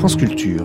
France Culture.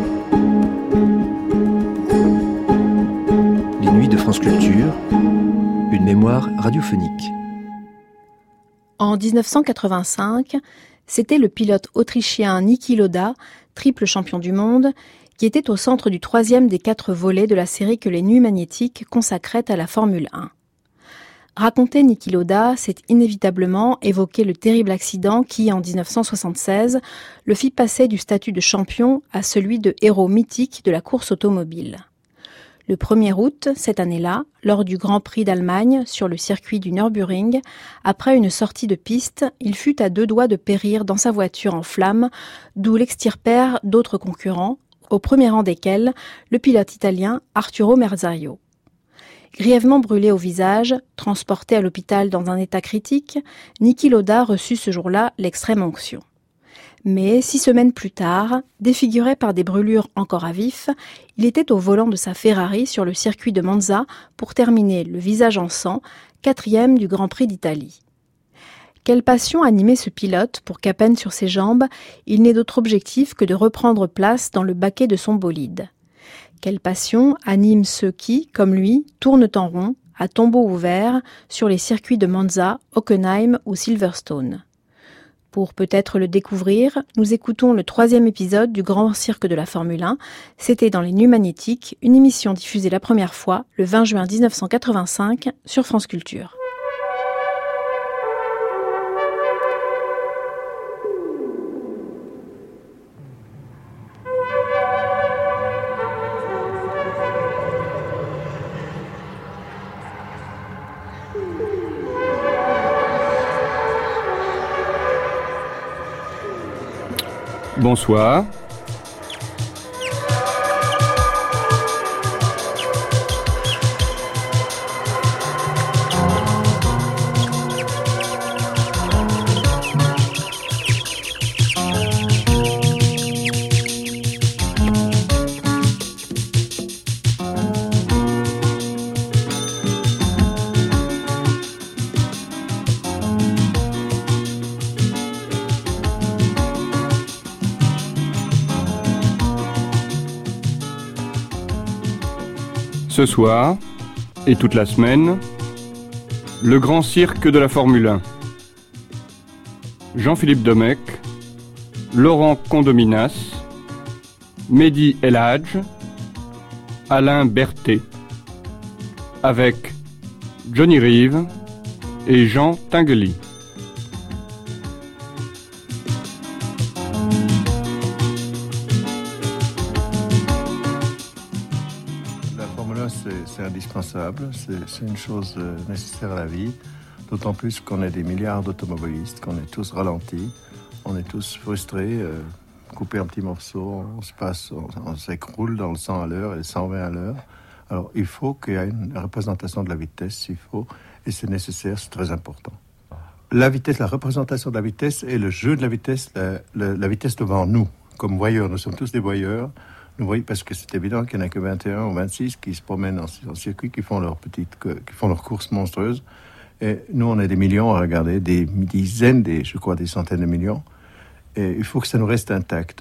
Les nuits de France Culture, une mémoire radiophonique. En 1985, c'était le pilote autrichien Niki Lauda, triple champion du monde, qui était au centre du troisième des 4 volets de la série que les Nuits Magnétiques consacraient à la Formule 1. Raconter Niki Lauda, c'est inévitablement évoquer le terrible accident qui, en 1976, le fit passer du statut de champion à celui de héros mythique de la course automobile. Le 1er août, cette année-là, lors du Grand Prix d'Allemagne sur le circuit du Nürburgring, après une sortie de piste, il fut à 2 doigts de périr dans sa voiture en flammes, d'où l'extirpèrent d'autres concurrents, au premier rang desquels le pilote italien Arturo Merzario. Grièvement brûlé au visage, transporté à l'hôpital dans un état critique, Niki Lauda reçut ce jour-là l'extrême onction. Mais 6 semaines plus tard, défiguré par des brûlures encore à vif, il était au volant de sa Ferrari sur le circuit de Monza pour terminer le visage en sang, 4e du Grand Prix d'Italie. Quelle passion animait ce pilote pour qu'à peine sur ses jambes, il n'ait d'autre objectif que de reprendre place dans le baquet de son bolide. Quelle passion anime ceux qui, comme lui, tournent en rond, à tombeau ouvert, sur les circuits de Monza, Hockenheim ou Silverstone. Pour peut-être le découvrir, nous écoutons le 3e épisode du Grand Cirque de la Formule 1. C'était dans les Nuits Magnétiques, une émission diffusée la première fois le 20 juin 1985 sur France Culture. Bonsoir. Ce soir, et toute la semaine, le Grand Cirque de la Formule 1. Jean-Philippe Domecq, Laurent Condominas, Mehdi El Hadj, Alain Berthet, avec Johnny Reeve et Jean Tinguely. C'est indispensable, c'est une chose nécessaire à la vie, d'autant plus qu'on est des milliards d'automobilistes, qu'on est tous ralentis, on est tous frustrés, coupés en petits morceaux, on s'écroule dans le 100 à l'heure et le 120 à l'heure. Alors il faut qu'il y ait une représentation de la vitesse, et c'est nécessaire, c'est très important. La vitesse, la représentation de la vitesse et le jeu de la vitesse, la vitesse devant nous, comme voyeurs, nous sommes tous des voyeurs. Nous voyons, parce que c'est évident qu'il n'y en a que 21 ou 26 qui se promènent en circuit, qui font leurs courses monstrueuses. Et nous, on est des millions à regarder, des dizaines, des centaines de millions. Et il faut que ça nous reste intact.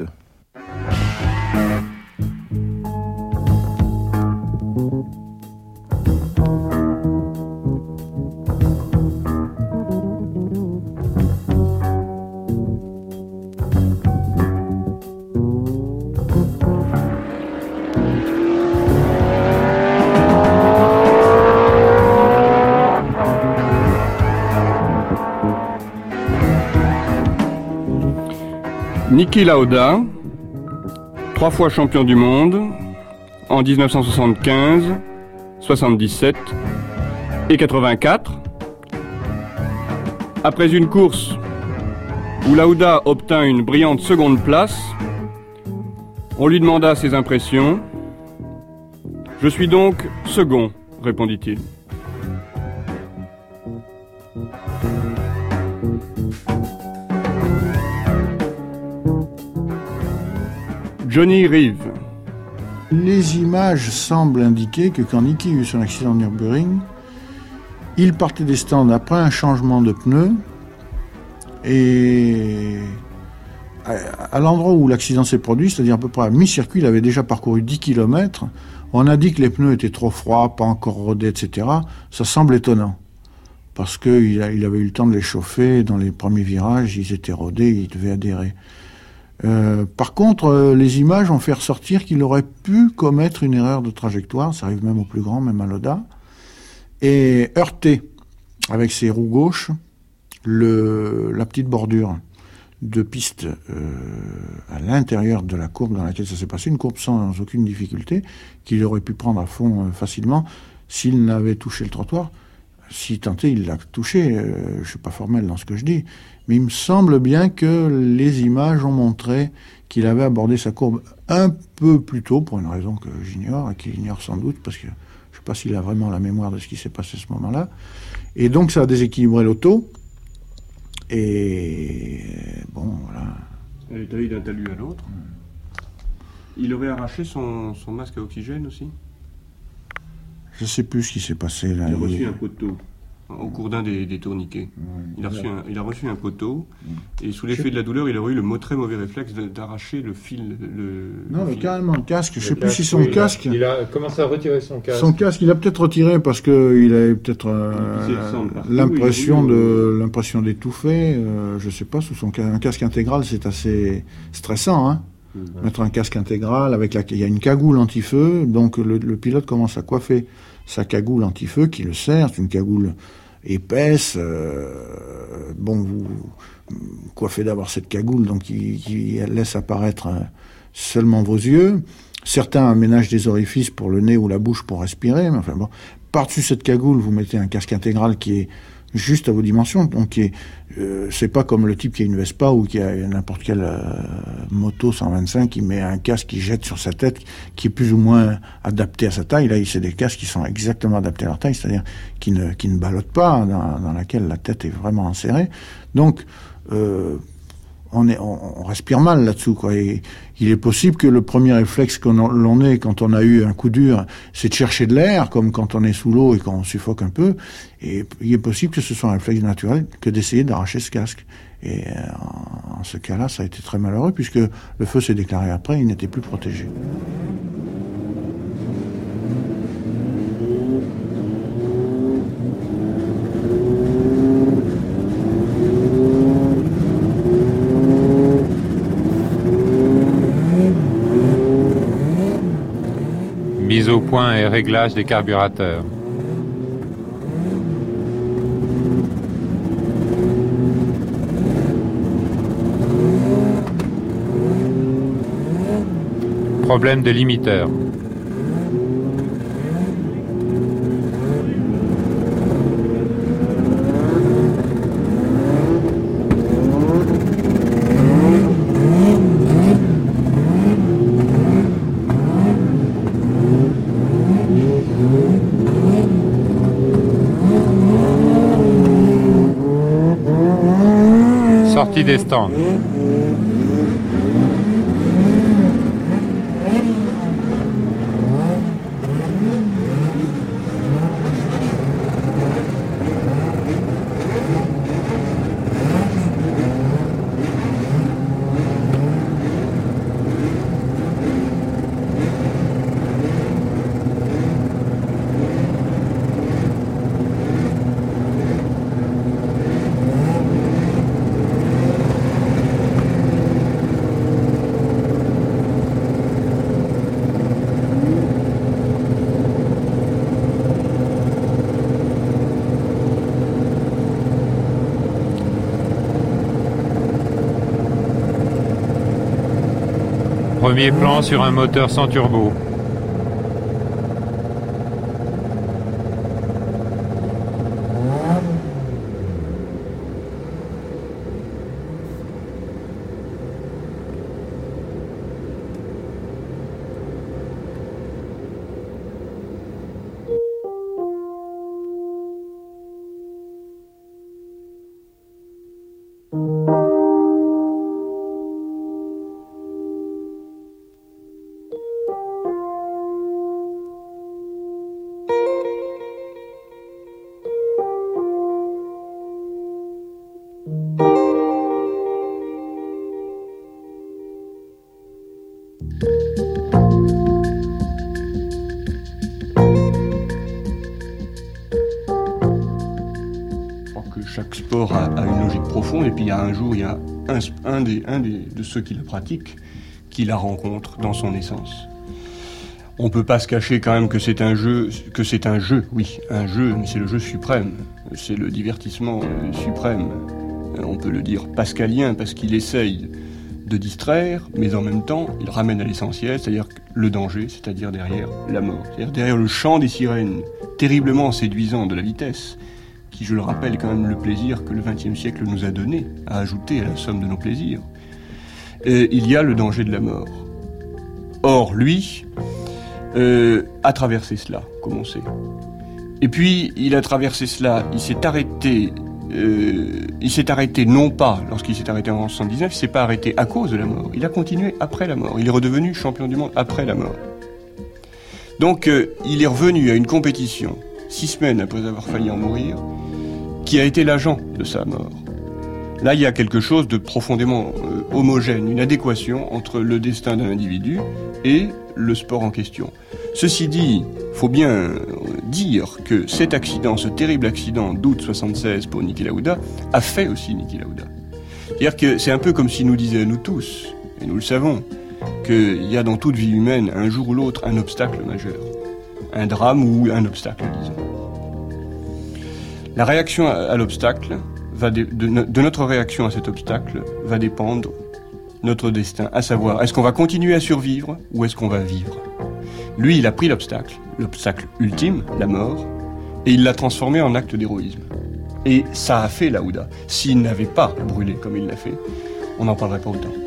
Niki Lauda, 3 fois champion du monde, en 1975, 77 et 84. Après une course où Lauda obtint une brillante seconde place, on lui demanda ses impressions. « Je suis donc second », répondit-il. Johnny Reeve. Les images semblent indiquer que quand Niki eut son accident de Nürburgring, il partait des stands après un changement de pneus et à l'endroit où l'accident s'est produit, c'est-à-dire à peu près à mi-circuit, il avait déjà parcouru 10 km. On a dit que les pneus étaient trop froids, pas encore rodés, etc. Ça semble étonnant. Parce qu'il avait eu le temps de les chauffer. Dans les premiers virages, ils étaient rodés, ils devaient adhérer. Par contre, les images ont fait ressortir qu'il aurait pu commettre une erreur de trajectoire. Ça arrive même au plus grand, même à Lauda. Et heurter, avec ses roues gauches, la petite bordure de piste à l'intérieur de la courbe dans laquelle ça s'est passé, une courbe sans aucune difficulté, qu'il aurait pu prendre à fond facilement s'il n'avait touché le trottoir. Si tenté, il l'a touché. Je ne suis pas formel dans ce que je dis, mais il me semble bien que les images ont montré qu'il avait abordé sa courbe un peu plus tôt, pour une raison que j'ignore, et qu'il ignore sans doute, parce que je ne sais pas s'il a vraiment la mémoire de ce qui s'est passé à ce moment-là. Et donc ça a déséquilibré l'auto. Et bon, voilà. Elle est allée d'un talus à l'autre. Il aurait arraché son masque à oxygène aussi. Je ne sais plus ce qui s'est passé là. Il a reçu un poteau au cours d'un des tourniquets. Ouais, il a reçu un poteau et sous l'effet de la douleur, il aurait eu le très mauvais réflexe d'arracher le fil. Carrément le casque. Je ne sais plus si son casque. Il a commencé à retirer son casque. Son casque, il a peut-être retiré parce qu'il avait peut-être l'impression d'étouffer. Je ne sais pas, un casque intégral, c'est assez stressant, hein. Mettre un casque intégral il y a une cagoule anti-feu, donc le pilote commence à coiffer sa cagoule anti-feu qui le sert, c'est une cagoule épaisse. Vous coiffez d'abord cette cagoule, donc qui laisse apparaître seulement vos yeux. Certains aménagent des orifices pour le nez ou la bouche pour respirer, mais enfin bon, par-dessus cette cagoule, vous mettez un casque intégral qui est juste à vos dimensions, donc c'est pas comme le type qui a une Vespa ou qui a n'importe quelle moto 125 qui met un casque qui jette sur sa tête, qui est plus ou moins adapté à sa taille. Là, c'est des casques qui sont exactement adaptés à leur taille, c'est-à-dire qui ne ballottent pas, dans laquelle la tête est vraiment insérée. Donc, on respire mal là-dessous, quoi. Et il est possible que le premier réflexe l'on ait quand on a eu un coup dur, c'est de chercher de l'air, comme quand on est sous l'eau et qu'on suffoque un peu. Et il est possible que ce soit un réflexe naturel que d'essayer d'arracher ce casque. Et en ce cas-là, ça a été très malheureux, puisque le feu s'est déclaré après, il n'était plus protégé. Mise au point et réglage des carburateurs. Problème de limiteur. Sortie des stands. Premier plan sur un moteur sans turbo. chaque sport a une logique profonde, et puis il y a un de ceux qui la pratiquent qui la rencontre dans son essence. On peut pas se cacher quand même que c'est un jeu, oui, un jeu, mais c'est le jeu suprême, c'est le divertissement suprême. On peut le dire pascalien parce qu'il essaye de distraire, mais en même temps, il ramène à l'essentiel, c'est-à-dire le danger, c'est-à-dire derrière la mort, c'est-à-dire derrière le chant des sirènes, terriblement séduisant de la vitesse, qui, je le rappelle, est quand même le plaisir que le XXe siècle nous a donné, à ajouter à la somme de nos plaisirs. Et il y a le danger de la mort. Or, lui a traversé cela, comme on sait. Et puis, il a traversé cela, il s'est arrêté non pas lorsqu'il s'est arrêté en 1979, il s'est pas arrêté à cause de la mort. Il a continué après la mort. Il est redevenu champion du monde après la mort. Donc, il est revenu à une compétition 6 semaines après avoir failli en mourir, qui a été l'agent de sa mort. Là, il y a quelque chose de profondément homogène, une adéquation entre le destin d'un individu et le sport en question. Ceci dit, faut bien dire que cet accident, ce terrible accident d'août 76 pour Niki Lauda, a fait aussi Niki Lauda. C'est-à-dire que c'est un peu comme s'il nous disait à nous tous, et nous le savons, qu'il y a dans toute vie humaine, un jour ou l'autre, un obstacle majeur. Un drame ou un obstacle, disons. La réaction à l'obstacle, de notre réaction à cet obstacle, va dépendre notre destin, à savoir, est-ce qu'on va continuer à survivre ou est-ce qu'on va vivre ? Lui, il a pris l'obstacle ultime, la mort, et il l'a transformé en acte d'héroïsme. Et ça a fait Lauda. S'il n'avait pas brûlé comme il l'a fait, on n'en parlerait pas autant.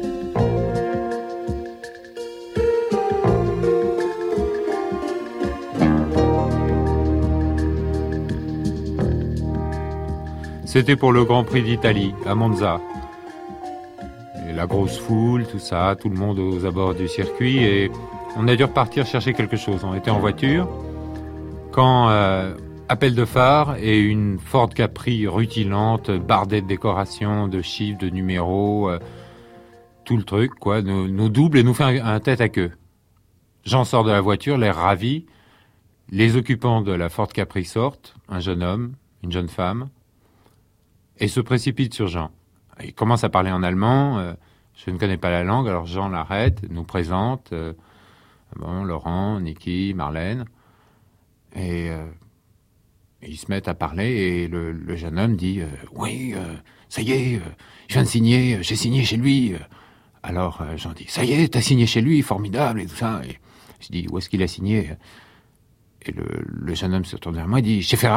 C'était pour le Grand Prix d'Italie, à Monza. Et la grosse foule, tout ça, tout le monde aux abords du circuit, et on a dû repartir chercher quelque chose. On était en voiture, quand appel de phare et une Ford Capri rutilante, bardée de décorations, de chiffres, de numéros, tout le truc, quoi, nous double et nous fait un tête à queue. Jean sort de la voiture, l'air ravi. Les occupants de la Ford Capri sortent, un jeune homme, une jeune femme, et se précipite sur Jean. Il commence à parler en allemand, je ne connais pas la langue, alors Jean l'arrête, nous présente, Laurent, Niki, Marlène, et ils se mettent à parler, et le jeune homme dit « Oui, ça y est, je viens de signer, j'ai signé chez lui. » Alors Jean dit « Ça y est, t'as signé chez lui, formidable, et tout ça. » Et je dis « Où est-ce qu'il a signé ?» Et le jeune homme se tourne vers moi et dit « Chez Ferrari. »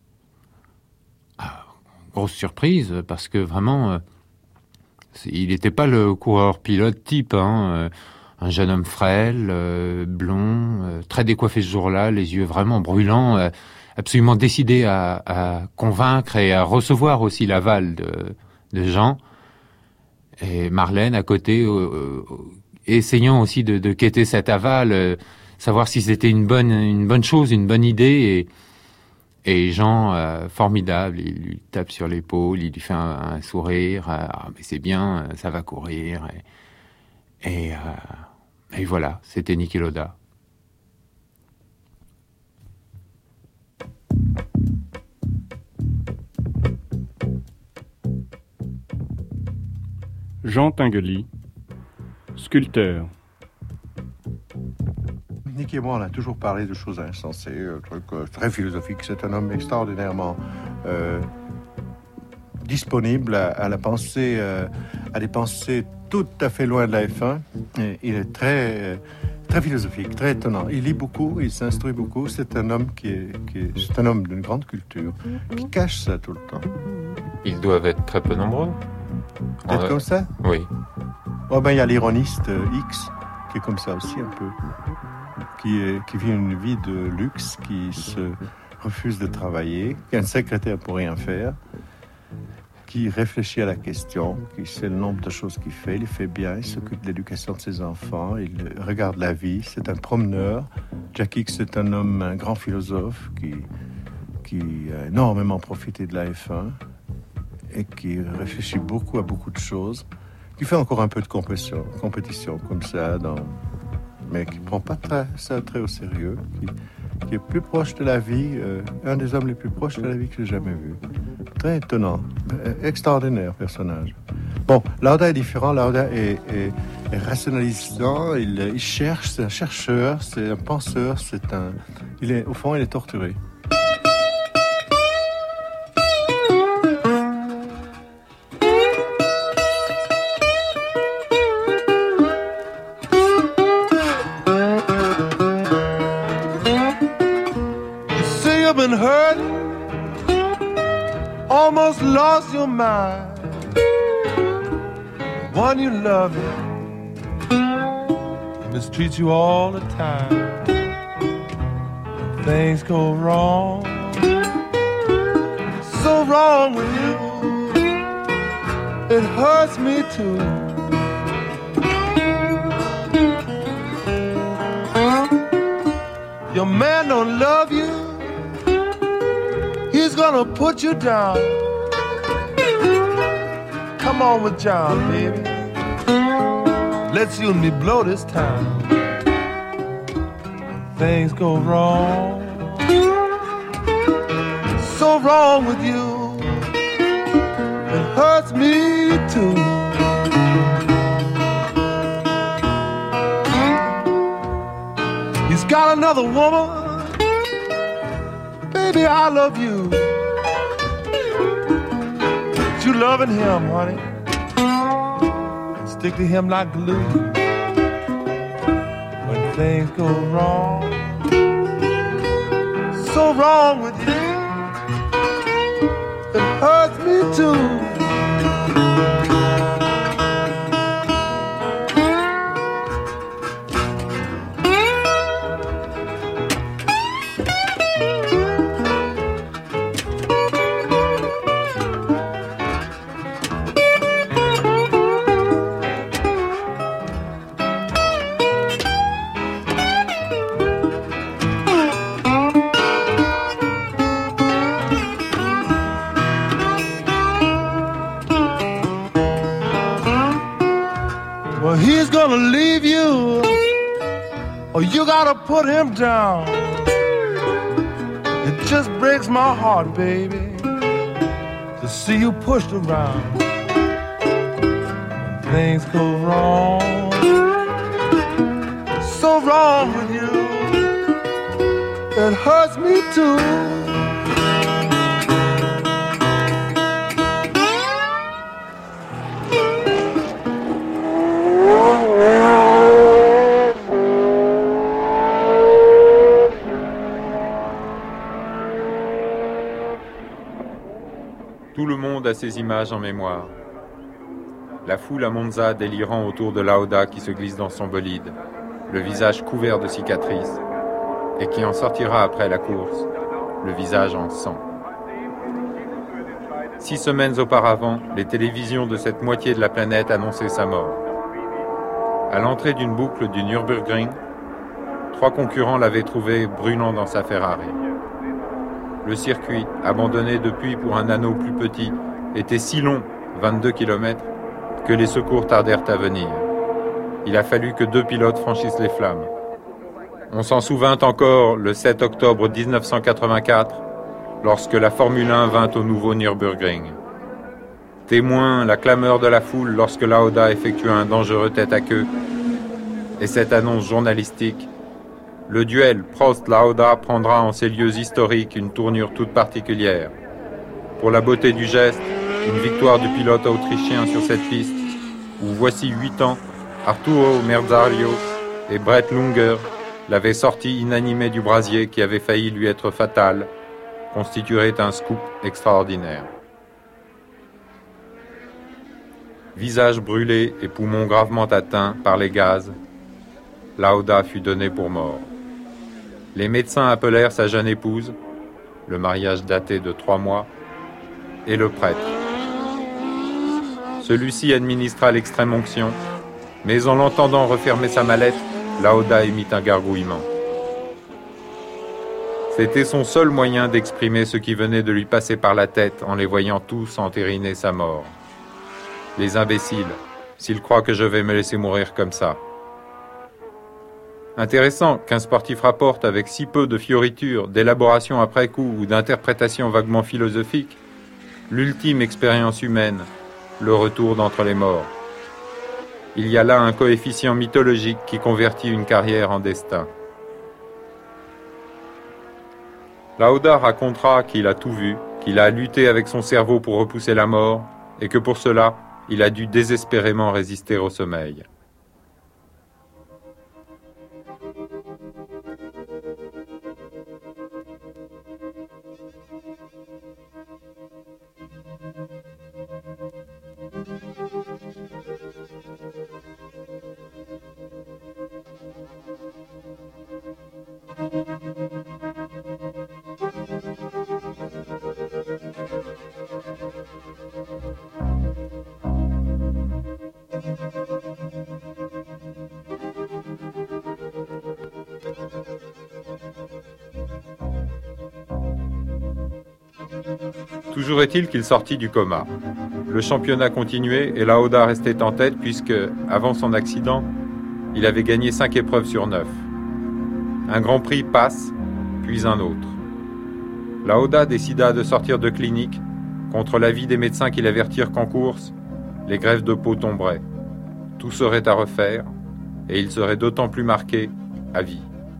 Grosse surprise, parce que vraiment, il n'était pas le coureur-pilote type, hein, un jeune homme frêle, blond, très décoiffé ce jour-là, les yeux vraiment brûlants, absolument décidé à convaincre et à recevoir aussi l'aval de Jean. Et Marlène, à côté, essayant aussi de quêter cet aval, savoir si c'était une bonne chose, une bonne idée, et Jean, formidable, il lui tape sur l'épaule, il lui fait un sourire, mais c'est bien, ça va courir. Et voilà, c'était Niki Lauda. Jean Tinguely, sculpteur. Niki et moi, on a toujours parlé de choses insensées, trucs très philosophiques. C'est un homme extraordinairement disponible à la pensée, à des pensées tout à fait loin de la F1. Et il est très philosophique, très étonnant. Il lit beaucoup, il s'instruit beaucoup. C'est un homme c'est un homme d'une grande culture, qui cache ça tout le temps. Ils doivent être très peu nombreux. Peut-être comme ça ? Oui. Oh ben, il y a l'ironiste X, qui est comme ça aussi un peu. Qui vit une vie de luxe, qui se refuse de travailler, qui a une secrétaire pour rien faire, qui réfléchit à la question, qui sait le nombre de choses qu'il fait, il fait bien, il s'occupe de l'éducation de ses enfants, il regarde la vie, c'est un promeneur. Jack Hicks est un grand philosophe qui a énormément profité de la F1 et qui réfléchit beaucoup à beaucoup de choses, qui fait encore un peu de compétition comme ça, mais qui ne prend pas ça très au sérieux, qui est plus proche de la vie, un des hommes les plus proches de la vie que j'ai jamais vu. très étonnant, extraordinaire personnage. Bon, Lauda est différent, Lauda est rationalisant, il cherche, c'est un chercheur, c'est un penseur, au fond, il est torturé. You've been hurt, almost lost your mind. The one you love mistreats you all the time. Things go wrong, so wrong with you. It hurts me too. Your man don't love you. He's gonna put you down. Come on with John, baby. Let's you and me blow this town. Things go wrong, so wrong with you. It hurts me too. He's got another woman. Baby, I love you. But you loving him, honey. Stick to him like glue. When things go wrong, so wrong with you, it hurts me too. Well, he's gonna leave you, or you gotta put him down. It just breaks my heart, baby, to see you pushed around. When things go wrong, so wrong with you, it hurts me too. Tout le monde a ces images en mémoire. La foule à Monza délirant autour de Lauda qui se glisse dans son bolide, le visage couvert de cicatrices, et qui en sortira après la course, le visage en sang. 6 semaines auparavant, les télévisions de cette moitié de la planète annonçaient sa mort. À l'entrée d'une boucle du Nürburgring, 3 concurrents l'avaient trouvé brûlant dans sa Ferrari. Le circuit, abandonné depuis pour un anneau plus petit, était si long, 22 km, que les secours tardèrent à venir. Il a fallu que 2 pilotes franchissent les flammes. On s'en souvint encore le 7 octobre 1984, lorsque la Formule 1 vint au nouveau Nürburgring. Témoin la clameur de la foule lorsque Lauda effectua un dangereux tête-à-queue, et cette annonce journalistique: le duel Prost-Lauda prendra en ces lieux historiques une tournure toute particulière. Pour la beauté du geste, une victoire du pilote autrichien sur cette piste, où voici 8 ans, Arturo Merzario et Brett Lunger l'avaient sorti inanimé du brasier qui avait failli lui être fatal, constituerait un scoop extraordinaire. Visage brûlé et poumons gravement atteints par les gaz, Lauda fut donné pour mort. Les médecins appelèrent sa jeune épouse, le mariage daté de 3 mois, et le prêtre. Celui-ci administra l'extrême onction, mais en l'entendant refermer sa mallette, Lauda émit un gargouillement. C'était son seul moyen d'exprimer ce qui venait de lui passer par la tête en les voyant tous entériner sa mort. Les imbéciles, s'ils croient que je vais me laisser mourir comme ça. Intéressant qu'un sportif rapporte avec si peu de fioritures, d'élaboration après coup ou d'interprétation vaguement philosophique l'ultime expérience humaine, le retour d'entre les morts. Il y a là un coefficient mythologique qui convertit une carrière en destin. Lauda racontera qu'il a tout vu, qu'il a lutté avec son cerveau pour repousser la mort, et que pour cela, il a dû désespérément résister au sommeil. Toujours est-il qu'il sortit du coma. Le championnat continuait et Lauda restait en tête puisque, avant son accident, il avait gagné 5 épreuves sur 9. Un Grand Prix passe, puis un autre. Lauda décida de sortir de clinique, contre l'avis des médecins qui l'avertirent qu'en course, les greffes de peau tomberaient. Tout serait à refaire, et il serait d'autant plus marqué à vie.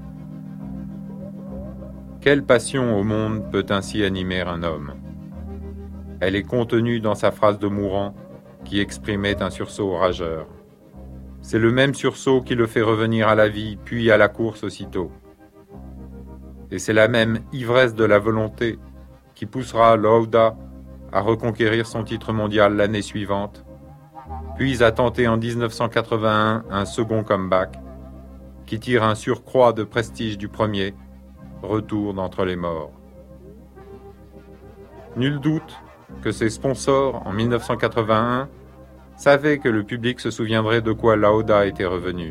Quelle passion au monde peut ainsi animer un homme ? Elle est contenue dans sa phrase de mourant qui exprimait un sursaut rageur. C'est le même sursaut qui le fait revenir à la vie, puis à la course aussitôt. Et c'est la même ivresse de la volonté qui poussera Lauda à reconquérir son titre mondial l'année suivante, puis à tenter en 1981 un second comeback qui tire un surcroît de prestige du premier, retour d'entre les morts. Nul doute que ses sponsors, en 1981, savaient que le public se souviendrait de quoi Lauda était revenu.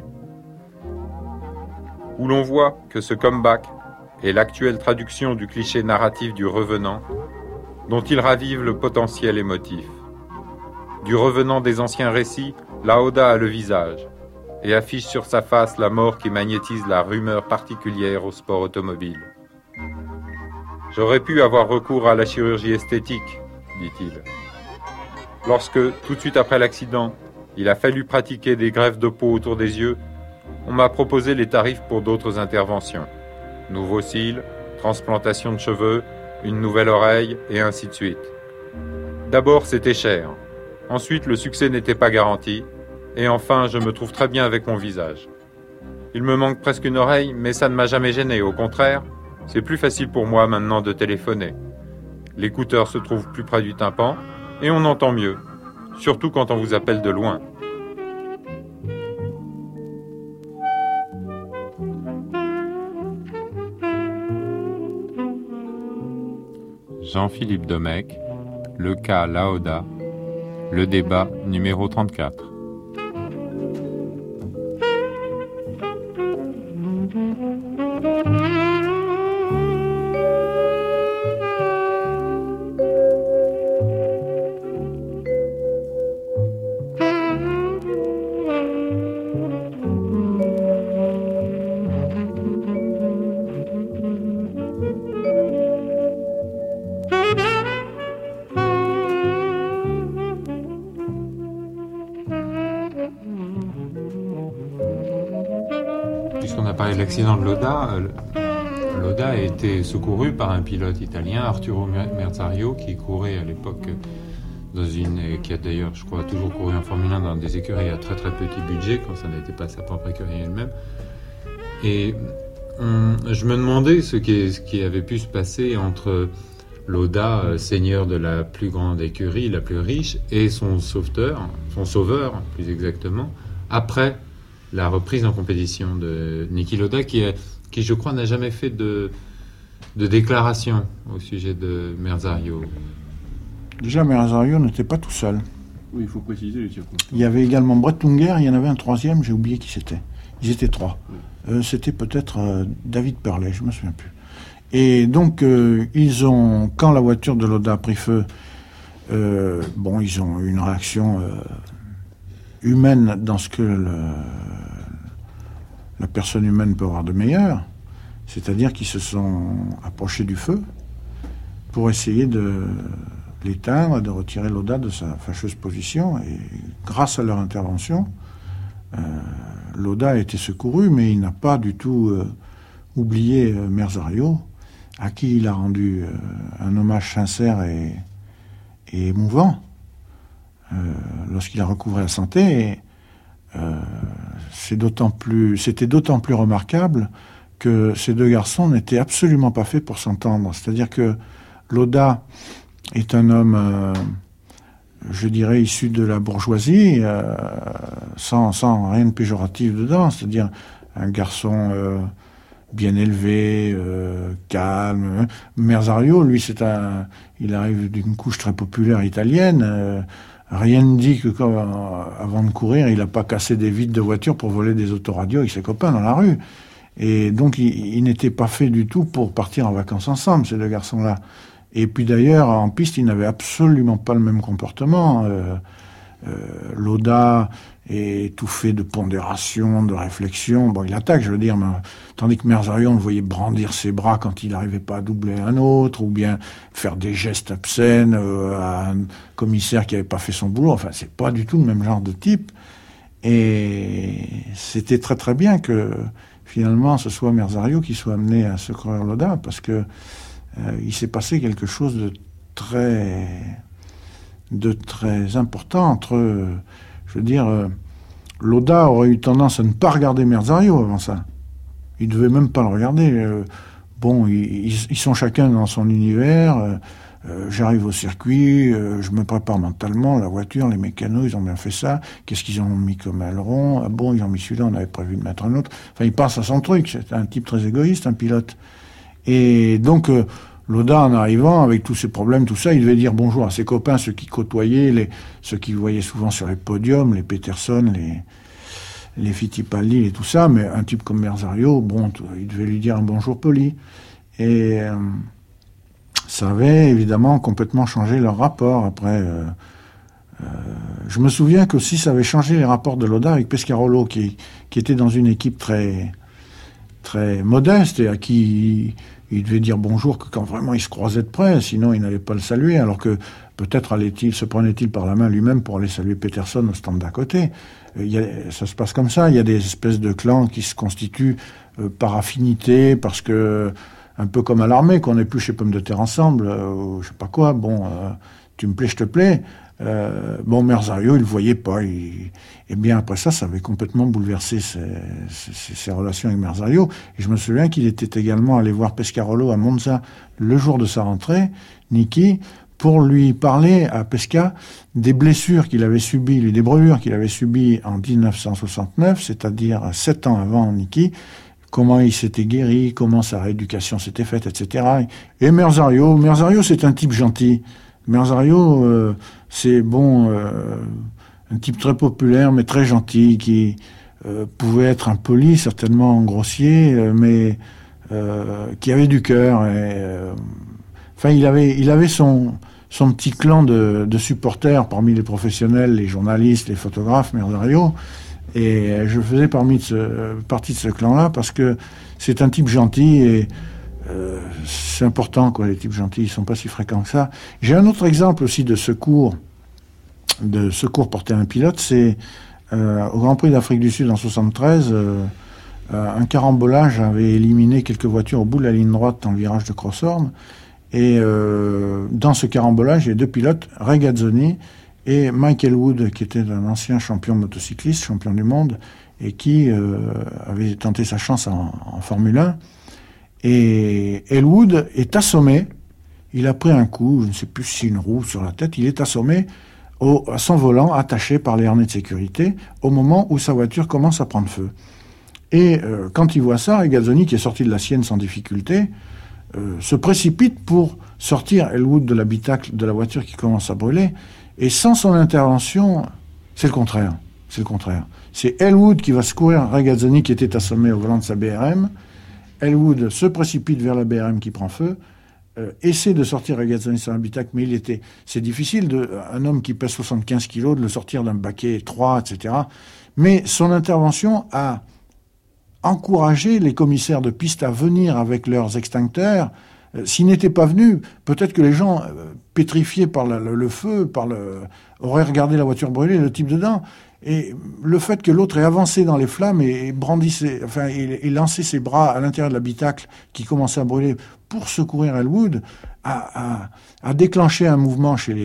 Où l'on voit que ce comeback est l'actuelle traduction du cliché narratif du revenant, dont il ravive le potentiel émotif. Du revenant des anciens récits, Lauda a le visage et affiche sur sa face la mort qui magnétise la rumeur particulière au sport automobile. « J'aurais pu avoir recours à la chirurgie esthétique, dit-il. Lorsque, tout de suite après l'accident, il a fallu pratiquer des greffes de peau autour des yeux, on m'a proposé les tarifs pour d'autres interventions. Nouveaux cils, transplantation de cheveux, une nouvelle oreille, et ainsi de suite. D'abord, c'était cher. Ensuite, le succès n'était pas garanti. Et enfin, je me trouve très bien avec mon visage. Il me manque presque une oreille, mais ça ne m'a jamais gêné. Au contraire, c'est plus facile pour moi maintenant de téléphoner. L'écouteur se trouve plus près du tympan, et on entend mieux, surtout quand on vous appelle de loin. Jean-Philippe Domecq, le cas Lauda, le débat numéro 34. Puisqu'on a parlé de l'accident de Lauda, Lauda a été secouru par un pilote italien, Arturo Merzario, qui courait à l'époque qui a d'ailleurs, je crois, toujours couru en Formule 1 dans des écuries à très très petit budget, quand ça n'était pas sa propre écurie elle-même. Et je me demandais ce qui avait pu se passer entre Lauda, seigneur de la plus grande écurie, la plus riche, et son sauveur plus exactement, après la reprise en compétition de Niki Lauda, qui je crois n'a jamais fait de déclaration au sujet de Merzario. Déjà, Merzario n'était pas tout seul. Oui, il faut préciser les circonstances. Il y avait également Brett Unger, il y en avait un troisième, j'ai oublié qui c'était. Ils étaient trois. Oui. C'était peut-être David Perley, je ne me souviens plus. Et donc, quand la voiture de Lauda a pris feu, ils ont eu une réaction humaine dans ce que la personne humaine peut avoir de meilleur, c'est-à-dire qu'ils se sont approchés du feu pour essayer de l'éteindre, de retirer Lauda de sa fâcheuse position. Et grâce à leur intervention, Lauda a été secouru, mais il n'a pas du tout oublié Merzario, à qui il a rendu un hommage sincère et émouvant lorsqu'il a recouvré la santé. Et, c'était d'autant plus remarquable que ces deux garçons n'étaient absolument pas faits pour s'entendre. C'est-à-dire que Lauda est un homme, je dirais, issu de la bourgeoisie, sans rien de péjoratif dedans, c'est-à-dire un garçon bien élevé, calme. Merzario, lui, il arrive d'une couche très populaire italienne. Rien ne dit que avant de courir, il n'a pas cassé des vitres de voiture pour voler des autoradios avec ses copains dans la rue. Et donc, il n'était pas fait du tout pour partir en vacances ensemble, ces deux garçons-là. Et puis d'ailleurs, en piste, ils n'avaient absolument pas le même comportement. Lauda est tout fait de pondération, de réflexion. Bon, il attaque, je veux dire, mais, tandis que Merzario, on le voyait brandir ses bras quand il n'arrivait pas à doubler un autre, ou bien faire des gestes obscènes à un commissaire qui n'avait pas fait son boulot. Enfin, c'est pas du tout le même genre de type. Et c'était très très bien que finalement ce soit Merzario qui soit amené à secourir Lauda, parce que il s'est passé quelque chose de très important entre, je veux dire, Lauda aurait eu tendance à ne pas regarder Merzario avant ça. Il devait même pas le regarder. Bon, ils sont chacun dans son univers. J'arrive au circuit, je me prépare mentalement, la voiture, les mécanos, ils ont bien fait ça. Qu'est-ce qu'ils ont mis comme aileron? Ah bon, ils ont mis celui-là, on avait prévu de mettre un autre. Enfin, il pense à son truc. C'est un type très égoïste, un pilote. Et donc, Lauda, en arrivant, avec tous ses problèmes, tout ça, il devait dire bonjour à ses copains, ceux qui côtoyaient, ceux qui voyaient souvent sur les podiums, les Peterson, les Fittipaldi et tout ça. Mais un type comme Merzario, bon, il devait lui dire un bonjour poli. Et ça avait évidemment complètement changé leur rapport. Après, je me souviens qu'aussi ça avait changé les rapports de Lauda avec Pescarolo, qui était dans une équipe très, très modeste et à qui il devait dire bonjour que quand vraiment il se croisait de près, sinon il n'allait pas le saluer, alors que peut-être se prenait-il par la main lui-même pour aller saluer Peterson au stand d'à côté. Ça se passe comme ça, il y a des espèces de clans qui se constituent par affinité, parce que un peu comme à l'armée, qu'on n'est plus chez Pommes de Terre ensemble, ou je sais pas quoi, bon, tu me plais, je te plais. Bon, Merzario, il le voyait pas. Et bien après ça avait complètement bouleversé ses relations avec Merzario. Et je me souviens qu'il était également allé voir Pescarolo à Monza le jour de sa rentrée, Niki, pour lui parler à Pesca des blessures qu'il avait subies, des brûlures qu'il avait subies en 1969, c'est-à-dire 7 ans avant Niki, comment il s'était guéri, comment sa rééducation s'était faite, etc. Et Merzario, c'est un type gentil. Merzario, c'est bon, un type très populaire, mais très gentil, qui pouvait être impoli, certainement grossier, mais qui avait du cœur. Enfin, il avait son petit clan de supporters parmi les professionnels, les journalistes, les photographes, Merzario. Et je faisais partie de ce clan-là parce que c'est un type gentil et c'est important, quoi. Les types gentils, ils sont pas si fréquents que ça. J'ai un autre exemple aussi de secours porté à un pilote, c'est au Grand Prix d'Afrique du Sud en 73, un carambolage avait éliminé quelques voitures au bout de la ligne droite dans le virage de Crosshorn. Et dans ce carambolage, il y a deux pilotes, Ray Gazzoni et Mike Elwood, qui était un ancien champion motocycliste, champion du monde, et qui avait tenté sa chance en Formule 1. Et Elwood est assommé, il a pris un coup, je ne sais plus si une roue sur la tête, il est assommé à son volant, attaché par les harnais de sécurité, au moment où sa voiture commence à prendre feu. Et quand il voit ça, Ray Gazzoni, qui est sorti de la sienne sans difficulté, se précipite pour sortir Elwood de l'habitacle de la voiture qui commence à brûler. Et sans son intervention, c'est le contraire. C'est Elwood qui va secourir Ray Gazzoni, qui était assommé au volant de sa BRM. Elwood se précipite vers la BRM qui prend feu, essaie de sortir Ray Gazzoni de son habitacle, mais c'est difficile, un homme qui pèse 75 kilos, de le sortir d'un baquet 3, etc. Mais son intervention a encouragé les commissaires de piste à venir avec leurs extincteurs, S'il n'était pas venu, peut-être que les gens, pétrifiés par le feu, auraient regardé la voiture brûler, le type dedans. Et le fait que l'autre ait avancé dans les flammes et lancé ses bras à l'intérieur de l'habitacle qui commençait à brûler pour secourir Elwood a déclenché un mouvement chez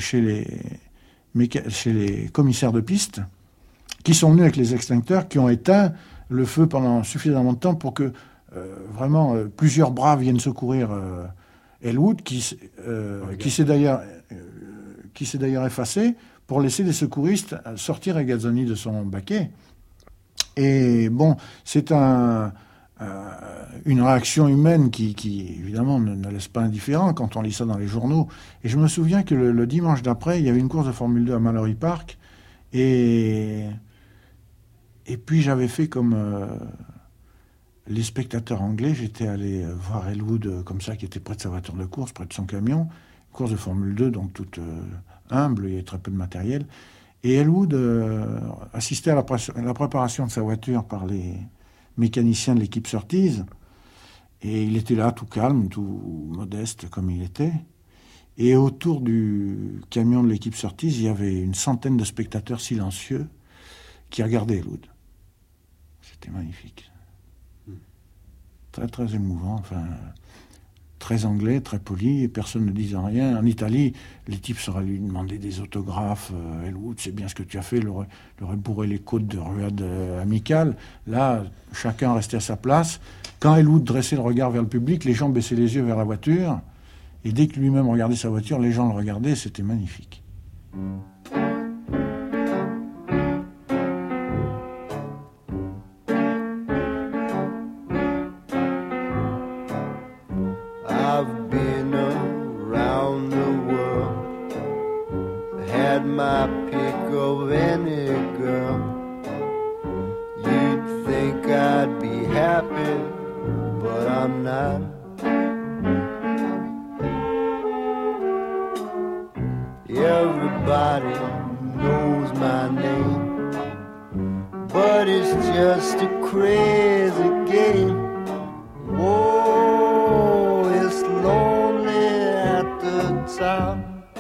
les commissaires de piste qui sont venus avec les extincteurs, qui ont éteint le feu pendant suffisamment de temps pour que plusieurs bras viennent secourir Elwood, qui s'est d'ailleurs effacé pour laisser les secouristes sortir Regazzoni de son baquet. Et bon, c'est une réaction humaine qui évidemment, ne laisse pas indifférent quand on lit ça dans les journaux. Et je me souviens que le dimanche d'après, il y avait une course de Formule 2 à Mallory Park, et puis j'avais fait comme les spectateurs anglais, j'étais allé voir Elwood comme ça, qui était près de sa voiture de course, près de son camion, course de Formule 2, donc toute humble, il y avait très peu de matériel. Et Elwood assistait à la préparation de sa voiture par les mécaniciens de l'équipe Surtees, et il était là tout calme, tout modeste comme il était. Et autour du camion de l'équipe Surtees, il y avait une centaine de spectateurs silencieux qui regardaient Elwood. C'était magnifique. Très, très émouvant, enfin, très anglais, très poli, et personne ne disait rien. En Italie, les types seraient lui demander des autographes. Elwood, c'est bien ce que tu as fait. Il aurait bourré les côtes de ruades amicales. Là, chacun restait à sa place. Quand Elwood dressait le regard vers le public, les gens baissaient les yeux vers la voiture. Et dès que lui-même regardait sa voiture, les gens le regardaient. C'était magnifique. Everybody knows my name, but it's just a crazy game. Whoa, it's lonely at the top.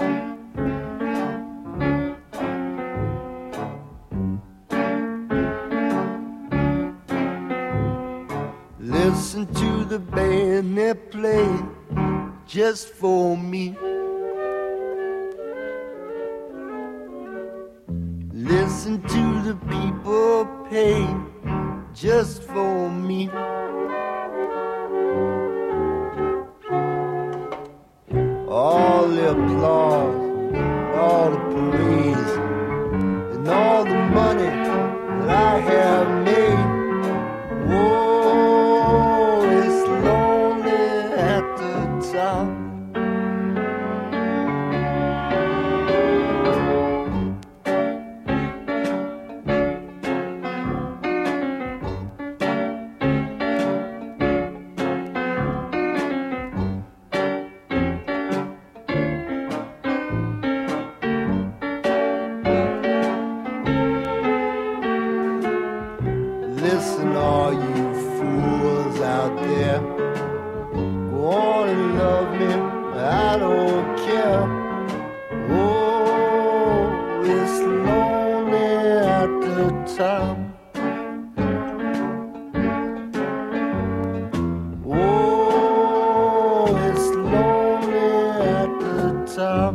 Listen to the band they play just for me. Listen to the people pay just for me. All the applause, all the praise, and all the money that I have made. Whoa, it's lonely at the top. Listen, all you fools out there, go on and love me, I don't care. Oh, it's lonely at the top. Oh, it's lonely at the top.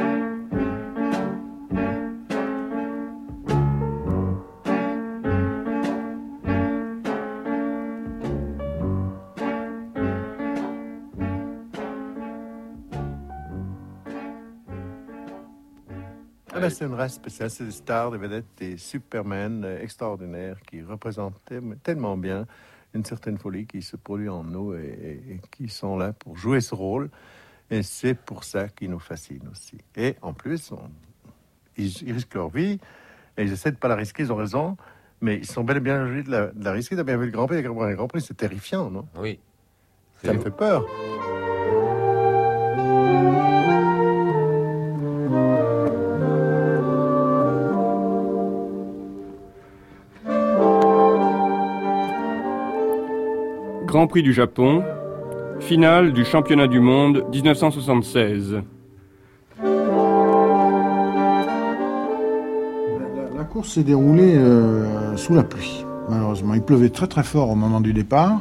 Là, c'est une race spéciale, c'est des stars, des vedettes, des supermen extraordinaires qui représentaient tellement bien une certaine folie qui se produit en nous et qui sont là pour jouer ce rôle. Et c'est pour ça qu'ils nous fascinent aussi. Et en plus, ils risquent leur vie et ils essaient de ne pas la risquer, ils ont raison, mais ils sont bel et bien obligés de la risquer. T'as bien vu le Grand Prix, le Grand Prix, c'est terrifiant, non? Oui. Ça me fait peur. Grand Prix du Japon, finale du championnat du monde 1976. La course s'est déroulée sous la pluie, malheureusement. Il pleuvait très très fort au moment du départ.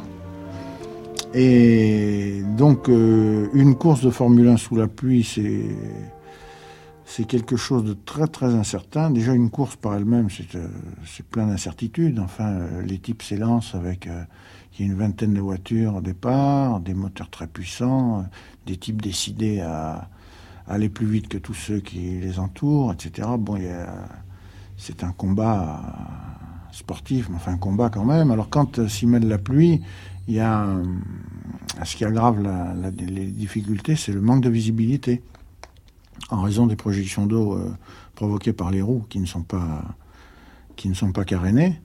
Et donc, une course de Formule 1 sous la pluie, c'est quelque chose de très très incertain. Déjà, une course par elle-même, c'est plein d'incertitudes. Enfin, les types s'élancent avec il y a une vingtaine de voitures au départ, des moteurs très puissants, des types décidés à aller plus vite que tous ceux qui les entourent, etc. Bon, c'est un combat sportif, mais enfin un combat quand même. Alors quand s'y mêle la pluie, il y a ce qui aggrave les difficultés, c'est le manque de visibilité en raison des projections d'eau provoquées par les roues qui ne sont pas carénées.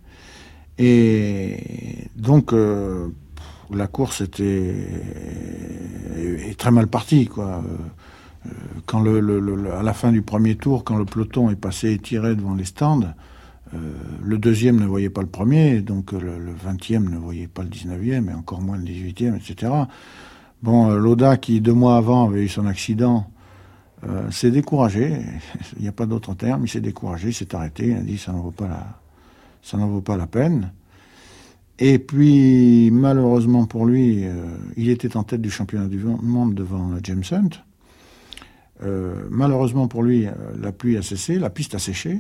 Et donc la course est très mal partie, quoi. Quand à la fin du premier tour, quand le peloton est passé étiré devant les stands, le deuxième ne voyait pas le premier, donc le 20e ne voyait pas le 19e, et encore moins le 18e, etc. Bon, Lauda, qui 2 mois avant avait eu son accident, s'est découragé. Il n'y a pas d'autre terme. Il s'est découragé, il s'est arrêté, il a dit ça n'en vaut pas la peine. Et puis, malheureusement pour lui, il était en tête du championnat du monde devant James Hunt. Malheureusement pour lui, la pluie a cessé, la piste a séché.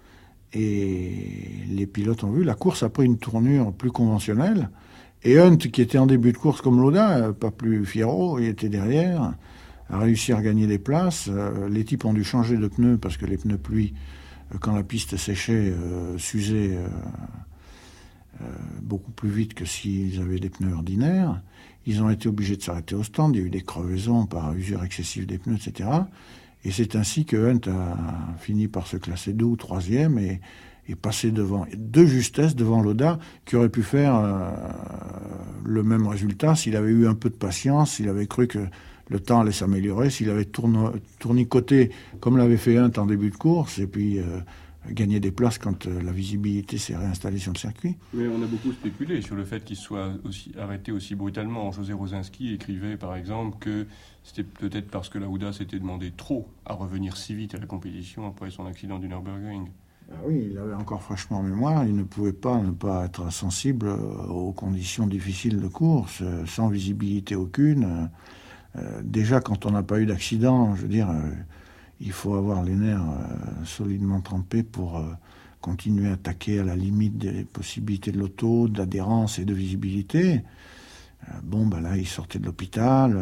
Et les pilotes ont vu, la course a pris une tournure plus conventionnelle. Et Hunt, qui était en début de course comme Lauda, pas plus fiero, il était derrière, a réussi à gagner des places. Les types ont dû changer de pneus parce que les pneus pluie, quand la piste séchait, s'usaient beaucoup plus vite que s'ils avaient des pneus ordinaires. Ils ont été obligés de s'arrêter au stand. Il y a eu des crevaisons par usure excessive des pneus, etc. Et c'est ainsi que Hunt a fini par se classer 2 ou 3e et passer de justesse devant Lauda, qui aurait pu faire le même résultat s'il avait eu un peu de patience, s'il avait cru que le temps allait s'améliorer, s'il avait tournicoté comme l'avait fait Hunt en début de course, et puis gagné des places quand la visibilité s'est réinstallée sur le circuit. Mais on a beaucoup spéculé sur le fait qu'il soit arrêté aussi brutalement. José Rosinski écrivait par exemple que c'était peut-être parce que Lauda s'était demandé trop à revenir si vite à la compétition après son accident du Nürburgring. Ah oui, il avait encore fraîchement en mémoire, il ne pouvait pas ne pas être sensible aux conditions difficiles de course, sans visibilité aucune. Déjà, quand on n'a pas eu d'accident, je veux dire, il faut avoir les nerfs solidement trempés pour continuer à attaquer à la limite des possibilités de l'auto, d'adhérence et de visibilité. Là, il sortait de l'hôpital.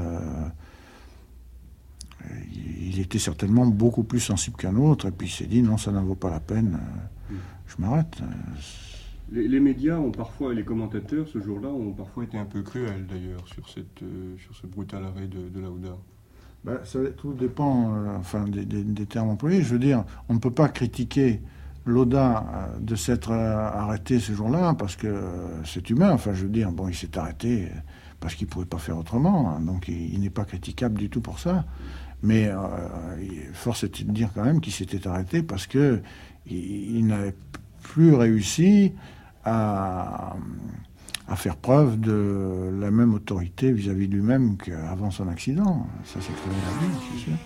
Il était certainement beaucoup plus sensible qu'un autre, et puis il s'est dit non, ça n'en vaut pas la peine, je m'arrête. Les médias ont parfois, et les commentateurs ce jour-là, ont parfois été un peu cruels d'ailleurs sur ce brutal arrêt de Lauda. Tout dépend des termes employés. Je veux dire, on ne peut pas critiquer Lauda de s'être arrêté ce jour-là parce que c'est humain. Enfin, je veux dire, il s'est arrêté parce qu'il ne pouvait pas faire autrement. Hein, donc, il n'est pas critiquable du tout pour ça. Mais force est de dire quand même qu'il s'était arrêté parce que il n'avait plus réussi à faire preuve de la même autorité vis-à-vis de lui-même qu'avant son accident. Ça, c'est crevé la vie, c'est sûr.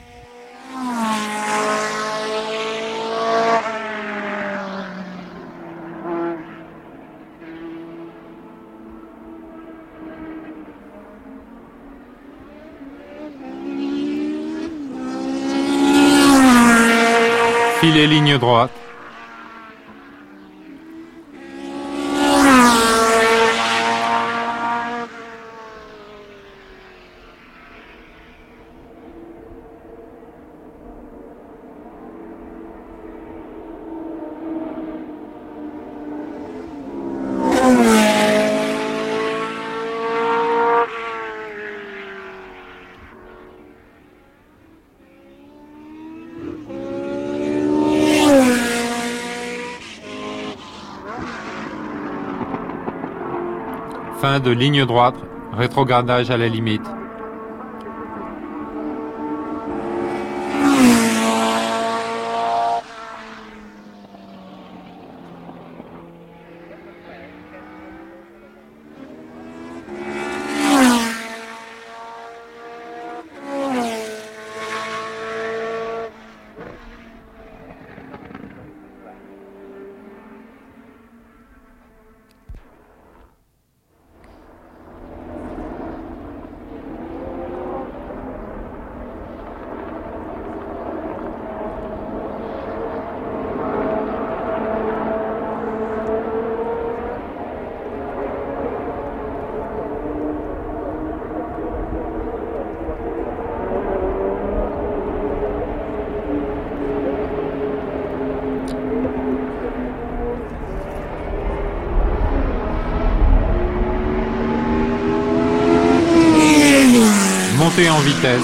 Filet ligne droite. Fin de ligne droite, rétrogradage à la limite. Monter en vitesse.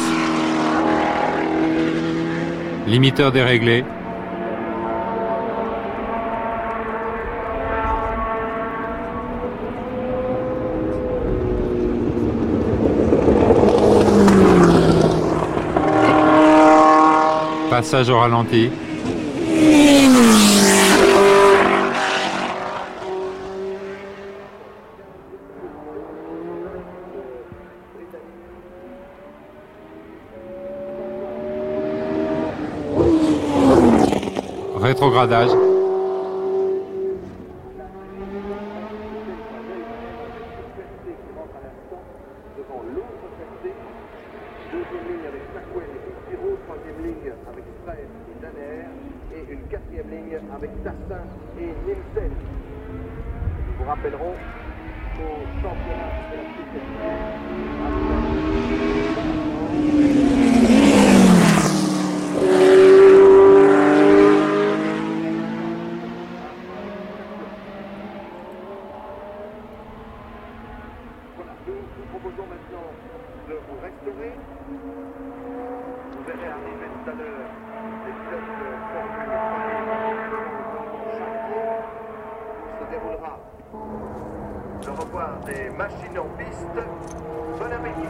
Limiteur déréglé. Passage au ralenti. Rétrogradage. Des machines en piste, bon appétit.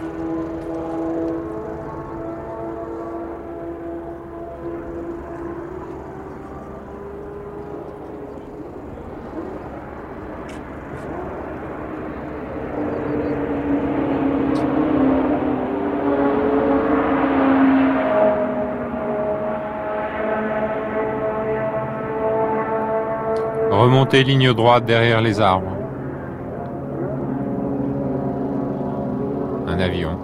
Remonter ligne droite derrière les arbres. Un avion.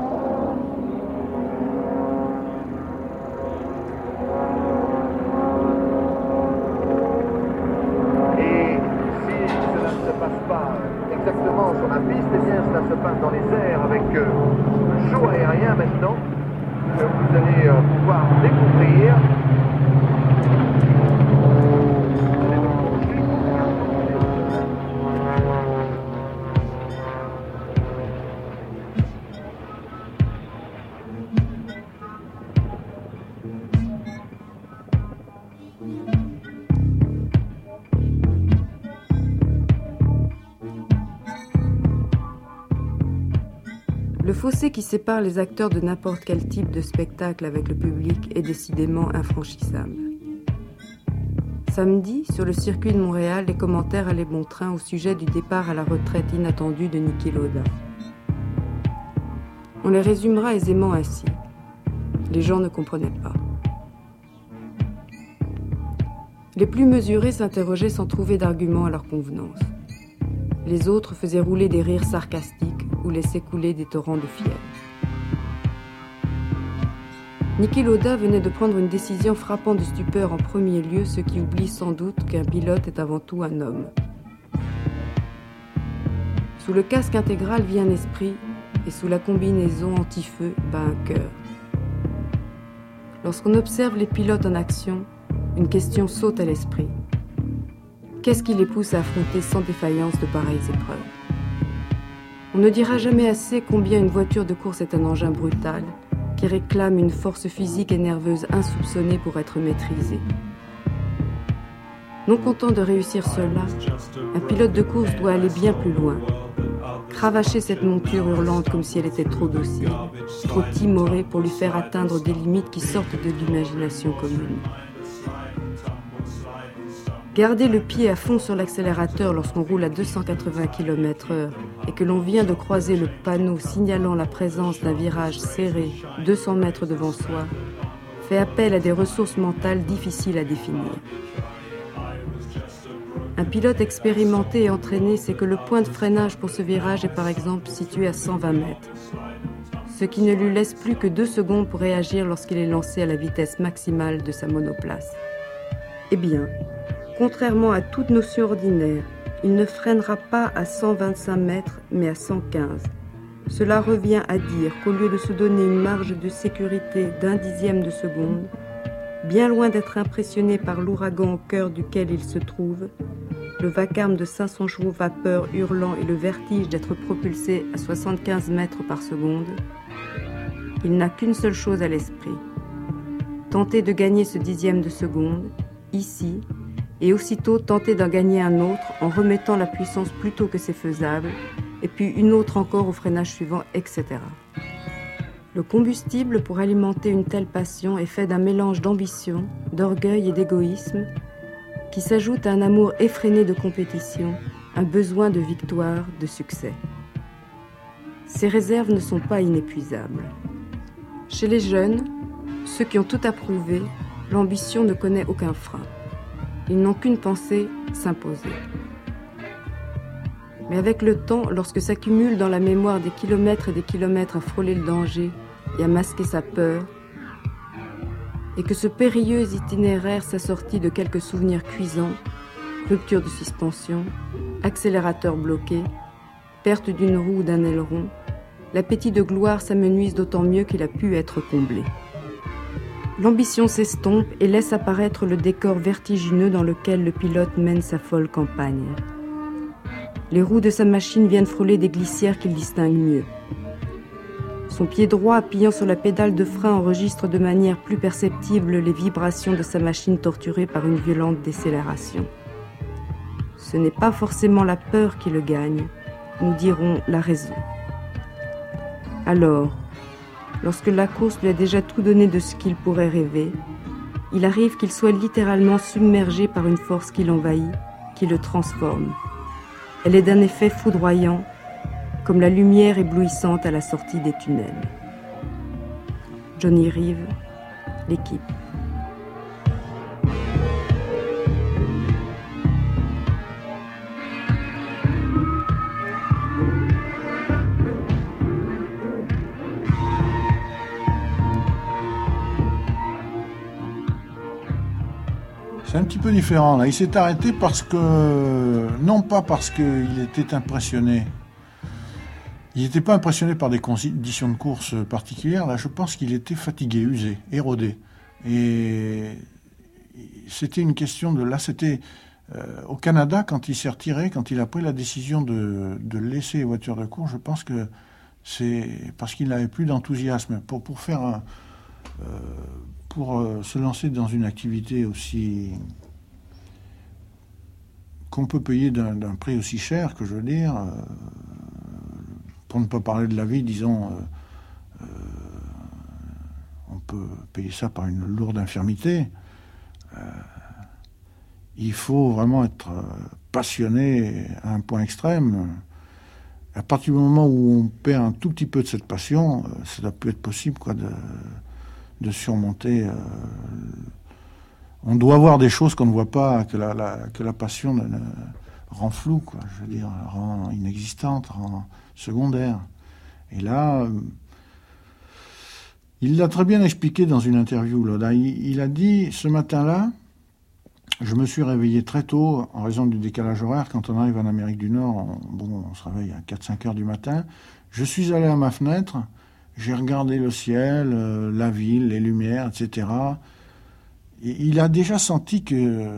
Et si cela ne se passe pas exactement sur la piste, eh bien cela se passe dans les airs avec le show aérien maintenant que vous allez pouvoir découvrir. Le fossé qui sépare les acteurs de n'importe quel type de spectacle avec le public est décidément infranchissable. Samedi, sur le circuit de Montréal, les commentaires allaient bon train au sujet du départ à la retraite inattendue de Niki Lauda. On les résumera aisément ainsi. Les gens ne comprenaient pas. Les plus mesurés s'interrogeaient sans trouver d'arguments à leur convenance. Les autres faisaient rouler des rires sarcastiques ou laissaient couler des torrents de fièvre. Niki Lauda venait de prendre une décision frappant de stupeur en premier lieu, ceux qui oublient sans doute qu'un pilote est avant tout un homme. Sous le casque intégral vit un esprit, et sous la combinaison anti-feu bat un cœur. Lorsqu'on observe les pilotes en action, une question saute à l'esprit. Qu'est-ce qui les pousse à affronter sans défaillance de pareilles épreuves ? On ne dira jamais assez combien une voiture de course est un engin brutal, qui réclame une force physique et nerveuse insoupçonnée pour être maîtrisée. Non content de réussir cela, un pilote de course doit aller bien plus loin. Cravacher cette monture hurlante comme si elle était trop docile, trop timorée pour lui faire atteindre des limites qui sortent de l'imagination commune. Garder le pied à fond sur l'accélérateur lorsqu'on roule à 280 km/h et que l'on vient de croiser le panneau signalant la présence d'un virage serré 200 mètres devant soi fait appel à des ressources mentales difficiles à définir. Un pilote expérimenté et entraîné sait que le point de freinage pour ce virage est par exemple situé à 120 mètres, ce qui ne lui laisse plus que 2 secondes pour réagir lorsqu'il est lancé à la vitesse maximale de sa monoplace. Eh bien, contrairement à toute notion ordinaire, il ne freinera pas à 125 mètres, mais à 115. Cela revient à dire qu'au lieu de se donner une marge de sécurité d'1 dixième de seconde, bien loin d'être impressionné par l'ouragan au cœur duquel il se trouve, le vacarme de 500 chevaux vapeur hurlant et le vertige d'être propulsé à 75 mètres par seconde, il n'a qu'une seule chose à l'esprit. Tenter de gagner ce dixième de seconde, ici, et aussitôt tenter d'en gagner un autre en remettant la puissance plus tôt que c'est faisable, et puis une autre encore au freinage suivant, etc. Le combustible pour alimenter une telle passion est fait d'un mélange d'ambition, d'orgueil et d'égoïsme qui s'ajoute à un amour effréné de compétition, un besoin de victoire, de succès. Ces réserves ne sont pas inépuisables. Chez les jeunes, ceux qui ont tout approuvé, l'ambition ne connaît aucun frein. Ils n'ont qu'une pensée, s'imposer. Mais avec le temps, lorsque s'accumulent dans la mémoire des kilomètres et des kilomètres à frôler le danger et à masquer sa peur, et que ce périlleux itinéraire s'assortit de quelques souvenirs cuisants, rupture de suspension, accélérateur bloqué, perte d'une roue ou d'un aileron, l'appétit de gloire s'amenuise d'autant mieux qu'il a pu être comblé. L'ambition s'estompe et laisse apparaître le décor vertigineux dans lequel le pilote mène sa folle campagne. Les roues de sa machine viennent frôler des glissières qu'il distingue mieux. Son pied droit, appuyant sur la pédale de frein, enregistre de manière plus perceptible les vibrations de sa machine torturée par une violente décélération. Ce n'est pas forcément la peur qui le gagne, nous dirons la raison. Alors, lorsque la course lui a déjà tout donné de ce qu'il pourrait rêver, il arrive qu'il soit littéralement submergé par une force qui l'envahit, qui le transforme. Elle est d'un effet foudroyant, comme la lumière éblouissante à la sortie des tunnels. Johnny Reeve, l'équipe. C'est un petit peu différent là. Il s'est arrêté parce que, non pas parce qu'il était impressionné. Il n'était pas impressionné par des conditions de course particulières. Là, je pense qu'il était fatigué, usé, érodé. Et c'était une question de... Là, c'était au Canada, quand il s'est retiré, quand il a pris la décision de laisser les voitures de course, je pense que c'est parce qu'il n'avait plus d'enthousiasme. Pour se lancer dans une activité aussi... qu'on peut payer d'un prix aussi cher, que je veux dire... pour ne pas parler de la vie, disons, on peut payer ça par une lourde infirmité. Il faut vraiment être passionné à un point extrême. À partir du moment où on perd un tout petit peu de cette passion, ça doit plus être possible quoi, de surmonter. On doit voir des choses qu'on ne voit pas, que la passion rend flou, quoi. Je veux dire, rend inexistante, rend secondaire. Et là, il l'a très bien expliqué dans une interview, Lauda. Il a dit, ce matin-là, je me suis réveillé très tôt en raison du décalage horaire. Quand on arrive en Amérique du Nord, on se réveille à 4-5 heures du matin. Je suis allé à ma fenêtre, j'ai regardé le ciel, la ville, les lumières, etc. Et il a déjà senti que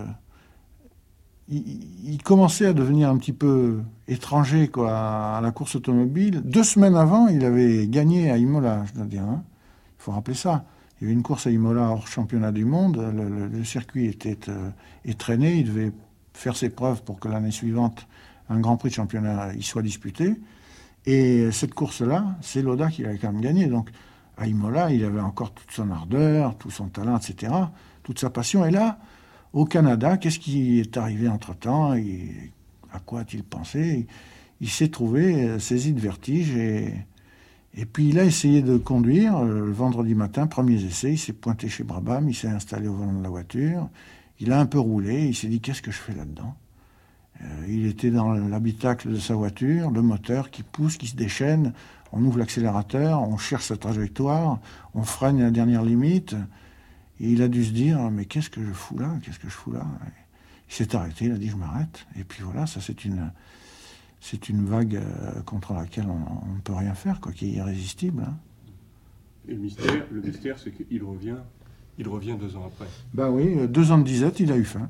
il commençait à devenir un petit peu étranger quoi, à la course automobile. 2 semaines avant, il avait gagné à Imola, je dois dire. Il faut rappeler ça. Il y avait une course à Imola hors championnat du monde. Le circuit était étraîné. Il devait faire ses preuves pour que l'année suivante, un Grand Prix de championnat y soit disputé. Et cette course-là, c'est Lauda qui l'avait quand même gagné. Donc, à Imola, il avait encore toute son ardeur, tout son talent, etc., toute sa passion. Et là, au Canada, qu'est-ce qui est arrivé entre-temps et à quoi a-t-il pensé? Il s'est trouvé saisi de vertige et puis il a essayé de conduire. Le vendredi matin, premiers essais, il s'est pointé chez Brabham, il s'est installé au volant de la voiture, il a un peu roulé, il s'est dit qu'est-ce que je fais là-dedans? Il était dans l'habitacle de sa voiture, le moteur qui pousse, qui se déchaîne, on ouvre l'accélérateur, on cherche sa trajectoire, on freine à la dernière limite. Et il a dû se dire, mais qu'est-ce que je fous là? Qu'est-ce que je fous là? Il s'est arrêté, il a dit, je m'arrête. Et puis voilà, ça c'est une vague contre laquelle on ne peut rien faire, quoi, qui est irrésistible. Hein. Et le mystère, c'est qu'il revient 2 ans après. Ben oui, 2 ans de disette, il a eu faim.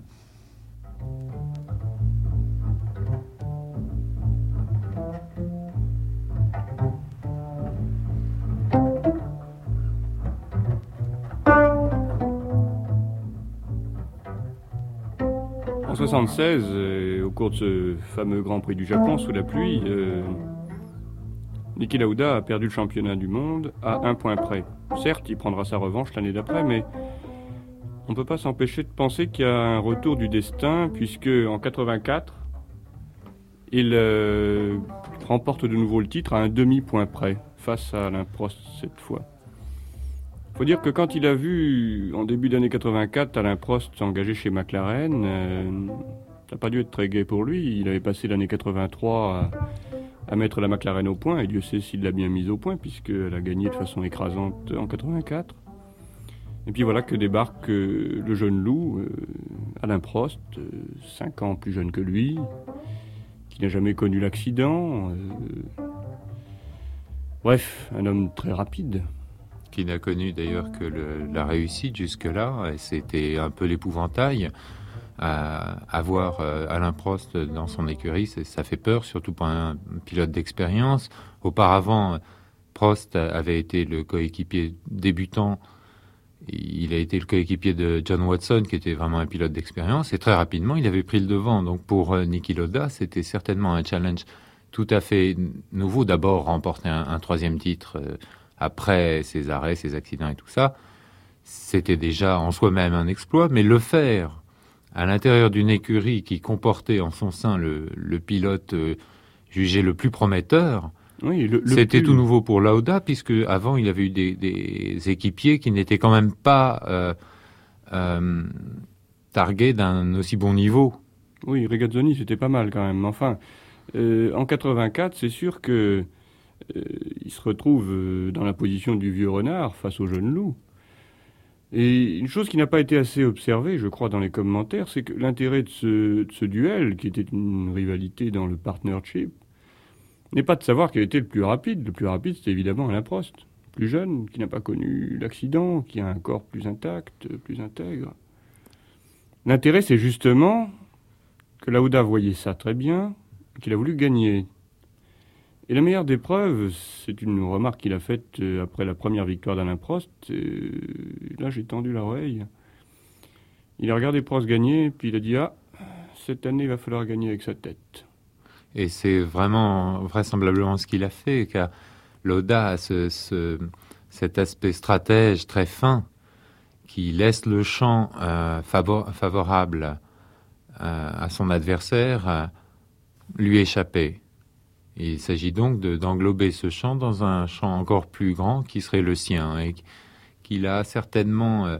1976, au cours de ce fameux Grand Prix du Japon sous la pluie, Niki Lauda a perdu le championnat du monde à 1 point près. Certes, il prendra sa revanche l'année d'après, mais on ne peut pas s'empêcher de penser qu'il y a un retour du destin, puisque en 84, il remporte de nouveau le titre à un demi-point près, face à Alain Prost cette fois. Il faut dire que quand il a vu, en début d'année 84, Alain Prost s'engager chez McLaren, ça n'a pas dû être très gai pour lui. Il avait passé l'année 83 à mettre la McLaren au point, et Dieu sait s'il l'a bien mise au point, puisqu'elle a gagné de façon écrasante en 84. Et puis voilà que débarque le jeune loup, Alain Prost, 5 ans plus jeune que lui, qui n'a jamais connu l'accident. Bref, un homme très rapide. Qui n'a connu d'ailleurs que la réussite jusque-là, et c'était un peu l'épouvantail. Avoir Alain Prost dans son écurie, ça fait peur, surtout pour un pilote d'expérience. Auparavant, Prost avait été le coéquipier débutant. Il a été le coéquipier de John Watson, qui était vraiment un pilote d'expérience, et très rapidement, il avait pris le devant. Donc pour Niki Lauda, c'était certainement un challenge tout à fait nouveau. D'abord, remporter un 3e titre après ses arrêts, ses accidents et tout ça, c'était déjà en soi-même un exploit, mais le faire à l'intérieur d'une écurie qui comportait en son sein le pilote jugé le plus prometteur, oui, c'était tout nouveau pour Lauda, puisque avant il avait eu des équipiers qui n'étaient quand même pas targués d'un aussi bon niveau. Oui, Regazzoni c'était pas mal quand même. Enfin, en 84, c'est sûr que il se retrouve dans la position du vieux renard face au jeune loup. Et une chose qui n'a pas été assez observée, je crois, dans les commentaires, c'est que l'intérêt de ce duel, qui était une rivalité dans le partnership, n'est pas de savoir quel était le plus rapide. Le plus rapide, c'est évidemment Alain Prost, plus jeune, qui n'a pas connu l'accident, qui a un corps plus intact, plus intègre. L'intérêt, c'est justement que Lauda voyait ça très bien, qu'il a voulu gagner. Et la meilleure des preuves, c'est une remarque qu'il a faite après la première victoire d'Alain Prost. Là, j'ai tendu l'oreille. Il a regardé Prost gagner, puis il a dit « Ah, cette année, il va falloir gagner avec sa tête ». Et c'est vraiment vraisemblablement ce qu'il a fait, car Lauda a cet aspect stratège très fin qui laisse le champ favorable à son adversaire lui échapper. Il s'agit donc d'englober ce champ dans un champ encore plus grand qui serait le sien, et qu'il a certainement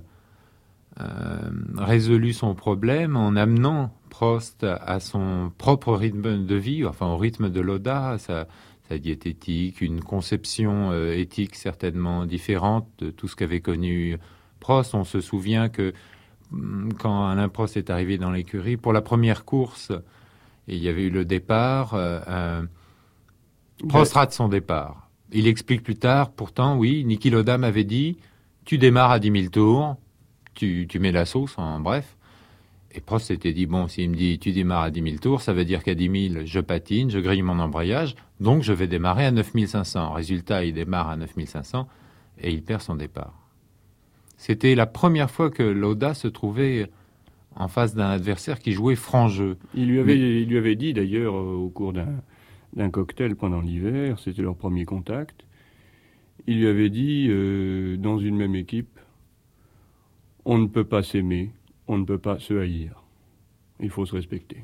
résolu son problème en amenant Prost à son propre rythme de vie, enfin au rythme de Lauda, sa diététique, une conception éthique certainement différente de tout ce qu'avait connu Prost. On se souvient que quand Alain Prost est arrivé dans l'écurie, pour la première course, il y avait eu le départ... Prost rate son départ. Il explique plus tard, pourtant, oui, Niki Lauda m'avait dit, tu démarres à 10 000 tours, tu mets la sauce, en bref. Et Prost s'était dit, bon, s'il me dit, tu démarres à 10 000 tours, ça veut dire qu'à 10 000, je patine, je grille mon embrayage, donc je vais démarrer à 9 500. Résultat, il démarre à 9 500 et il perd son départ. C'était la première fois que Lauda se trouvait en face d'un adversaire qui jouait franc jeu. Il lui avait dit, d'ailleurs, au cours d'un cocktail pendant l'hiver, c'était leur premier contact, il lui avait dit, dans une même équipe, on ne peut pas s'aimer, on ne peut pas se haïr. Il faut se respecter.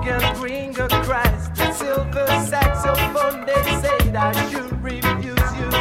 Morgan, Greenger, Christ, the silver saxophone, they say I should refuse you.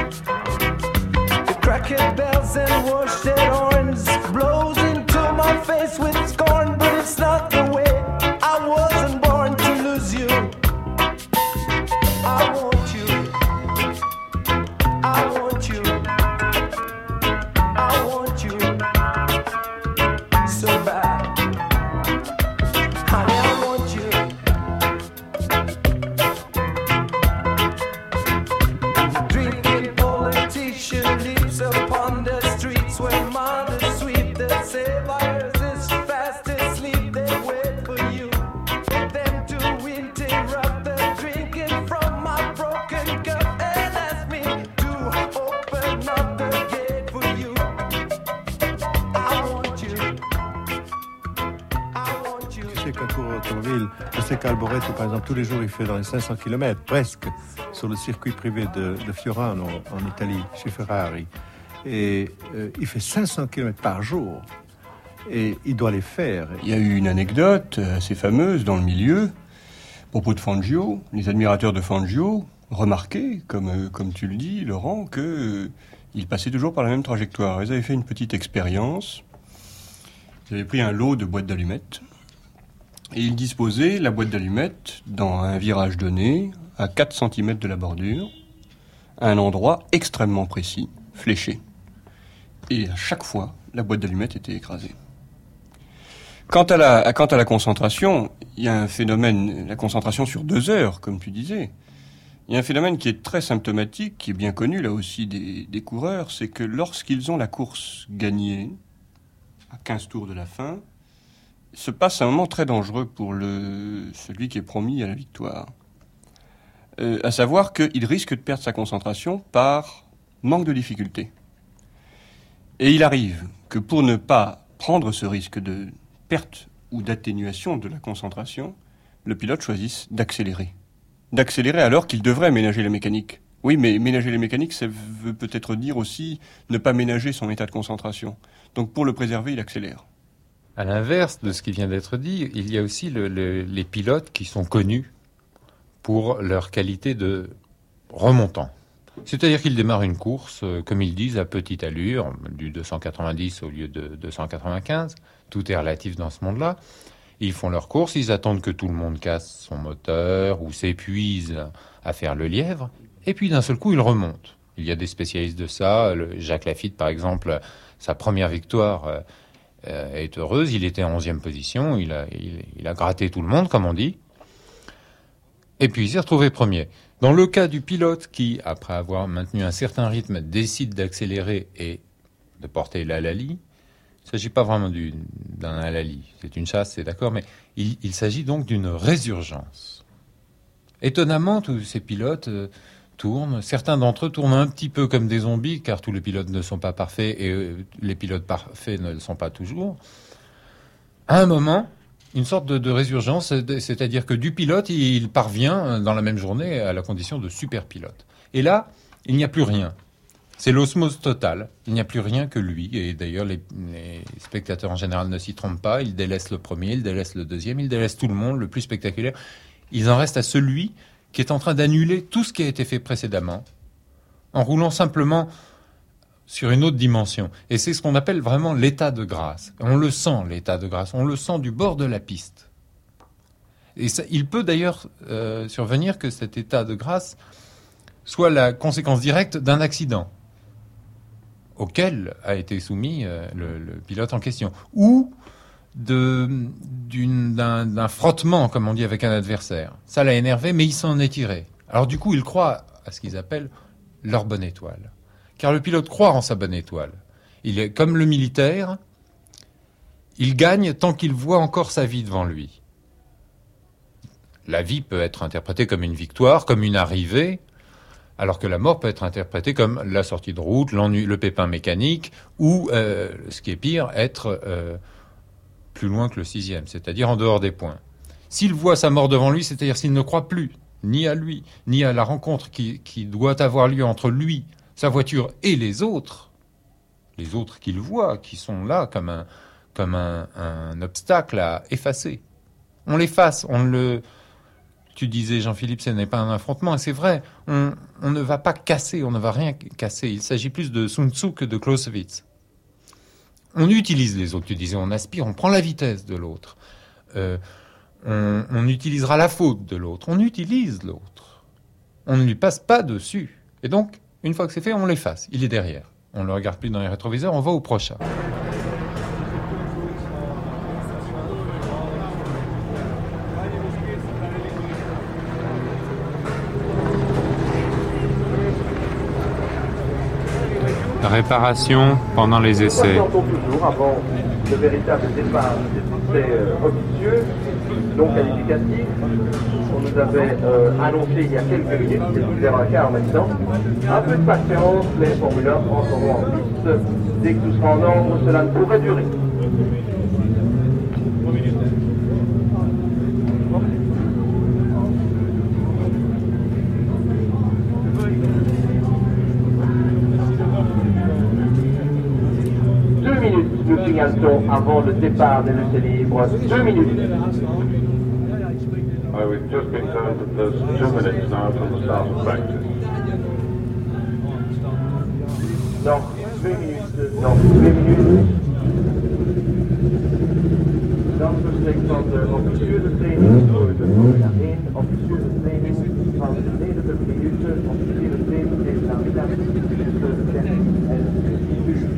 Boreto, par exemple, tous les jours, il fait dans les 500 km, presque, sur le circuit privé de Fiorano, en Italie, chez Ferrari. Et il fait 500 km par jour. Et il doit les faire. Il y a eu une anecdote assez fameuse dans le milieu, à propos de Fangio. Les admirateurs de Fangio remarquaient, comme tu le dis, Laurent, qu'il passait toujours par la même trajectoire. Ils avaient fait une petite expérience. Ils avaient pris un lot de boîtes d'allumettes. Et ils disposaient la boîte d'allumettes dans un virage donné, à 4 cm de la bordure, à un endroit extrêmement précis, fléché. Et à chaque fois, la boîte d'allumettes était écrasée. Quant à la concentration, il y a un phénomène, la concentration sur 2 heures, comme tu disais. Il y a un phénomène qui est très symptomatique, qui est bien connu là aussi des coureurs, c'est que lorsqu'ils ont la course gagnée, à 15 tours de la fin, se passe un moment très dangereux pour celui qui est promis à la victoire. À savoir qu'il risque de perdre sa concentration par manque de difficulté. Et il arrive que pour ne pas prendre ce risque de perte ou d'atténuation de la concentration, le pilote choisisse d'accélérer. D'accélérer alors qu'il devrait ménager la mécanique. Oui, mais ménager les mécaniques, ça veut peut-être dire aussi ne pas ménager son état de concentration. Donc pour le préserver, il accélère. À l'inverse de ce qui vient d'être dit, il y a aussi les pilotes qui sont connus pour leur qualité de remontant. C'est-à-dire qu'ils démarrent une course, comme ils disent, à petite allure, du 290 au lieu de 295. Tout est relatif dans ce monde-là. Ils font leur course, ils attendent que tout le monde casse son moteur ou s'épuise à faire le lièvre. Et puis d'un seul coup, ils remontent. Il y a des spécialistes de ça. Jacques Laffite, par exemple, sa première victoire est heureuse. Il était en 11e position. Il a gratté tout le monde, comme on dit. Et puis il s'est retrouvé premier. Dans le cas du pilote qui, après avoir maintenu un certain rythme, décide d'accélérer et de porter l'halali, il ne s'agit pas vraiment d'un halali. C'est une chasse, c'est d'accord, mais il s'agit donc d'une résurgence. Étonnamment, tous ces pilotes tournent. Certains d'entre eux tournent un petit peu comme des zombies, car tous les pilotes ne sont pas parfaits et les pilotes parfaits ne le sont pas toujours. À un moment, une sorte de résurgence, c'est-à-dire que du pilote, il parvient dans la même journée à la condition de super pilote. Et là, il n'y a plus rien. C'est l'osmose totale. Il n'y a plus rien que lui. Et d'ailleurs, les spectateurs en général ne s'y trompent pas. Ils délaissent le premier, ils délaissent le deuxième, ils délaissent tout le monde, le plus spectaculaire. Ils en restent à celui qui est en train d'annuler tout ce qui a été fait précédemment, en roulant simplement sur une autre dimension. Et c'est ce qu'on appelle vraiment l'état de grâce. On le sent, l'état de grâce. On le sent du bord de la piste. Et ça, il peut d'ailleurs survenir que cet état de grâce soit la conséquence directe d'un accident auquel a été soumis le pilote en question, ou d'un frottement, comme on dit, avec un adversaire. Ça l'a énervé, mais il s'en est tiré. Alors du coup, il croit à ce qu'ils appellent leur bonne étoile. Car le pilote croit en sa bonne étoile. Il est comme le militaire, il gagne tant qu'il voit encore sa vie devant lui. La vie peut être interprétée comme une victoire, comme une arrivée, alors que la mort peut être interprétée comme la sortie de route, l'ennui, le pépin mécanique, ou, ce qui est pire, être plus loin que le 6e, c'est-à-dire en dehors des points. S'il voit sa mort devant lui, c'est-à-dire s'il ne croit plus, ni à lui, ni à la rencontre qui doit avoir lieu entre lui, sa voiture et les autres qu'il voit, qui sont là comme un obstacle à effacer. On l'efface, Tu disais, Jean-Philippe, ce n'est pas un affrontement, et c'est vrai, on ne va pas casser, on ne va rien casser. Il s'agit plus de Sun Tzu que de Clausewitz. On utilise les autres, tu disais, on aspire, on prend la vitesse de l'autre. On utilisera la faute de l'autre, on utilise l'autre. On ne lui passe pas dessus. Et donc, une fois que c'est fait, on l'efface, il est derrière. On ne le regarde plus dans les rétroviseurs, on va au prochain. Réparation pendant les essais. Toujours avant le véritable départ des essais officieux, non qualificatifs. On nous avait annoncé il y a quelques minutes, c'est 10h15 maintenant. Un peu de patience, les Formule 1 entreront en piste. Dès que tout sera en ordre, cela ne pourrait durer. l'instant avant le départ des laissés libres. 2 minutes. We've just been told that there's 2 minutes now from the start of practice. Noch 2 minuten, nog 2 minuten. Dan vertrekt van de officierentraining voor de Formule 1, officierentraining van 90 minuten, officierentraining deze namiddag tussen 10 en 10 uur.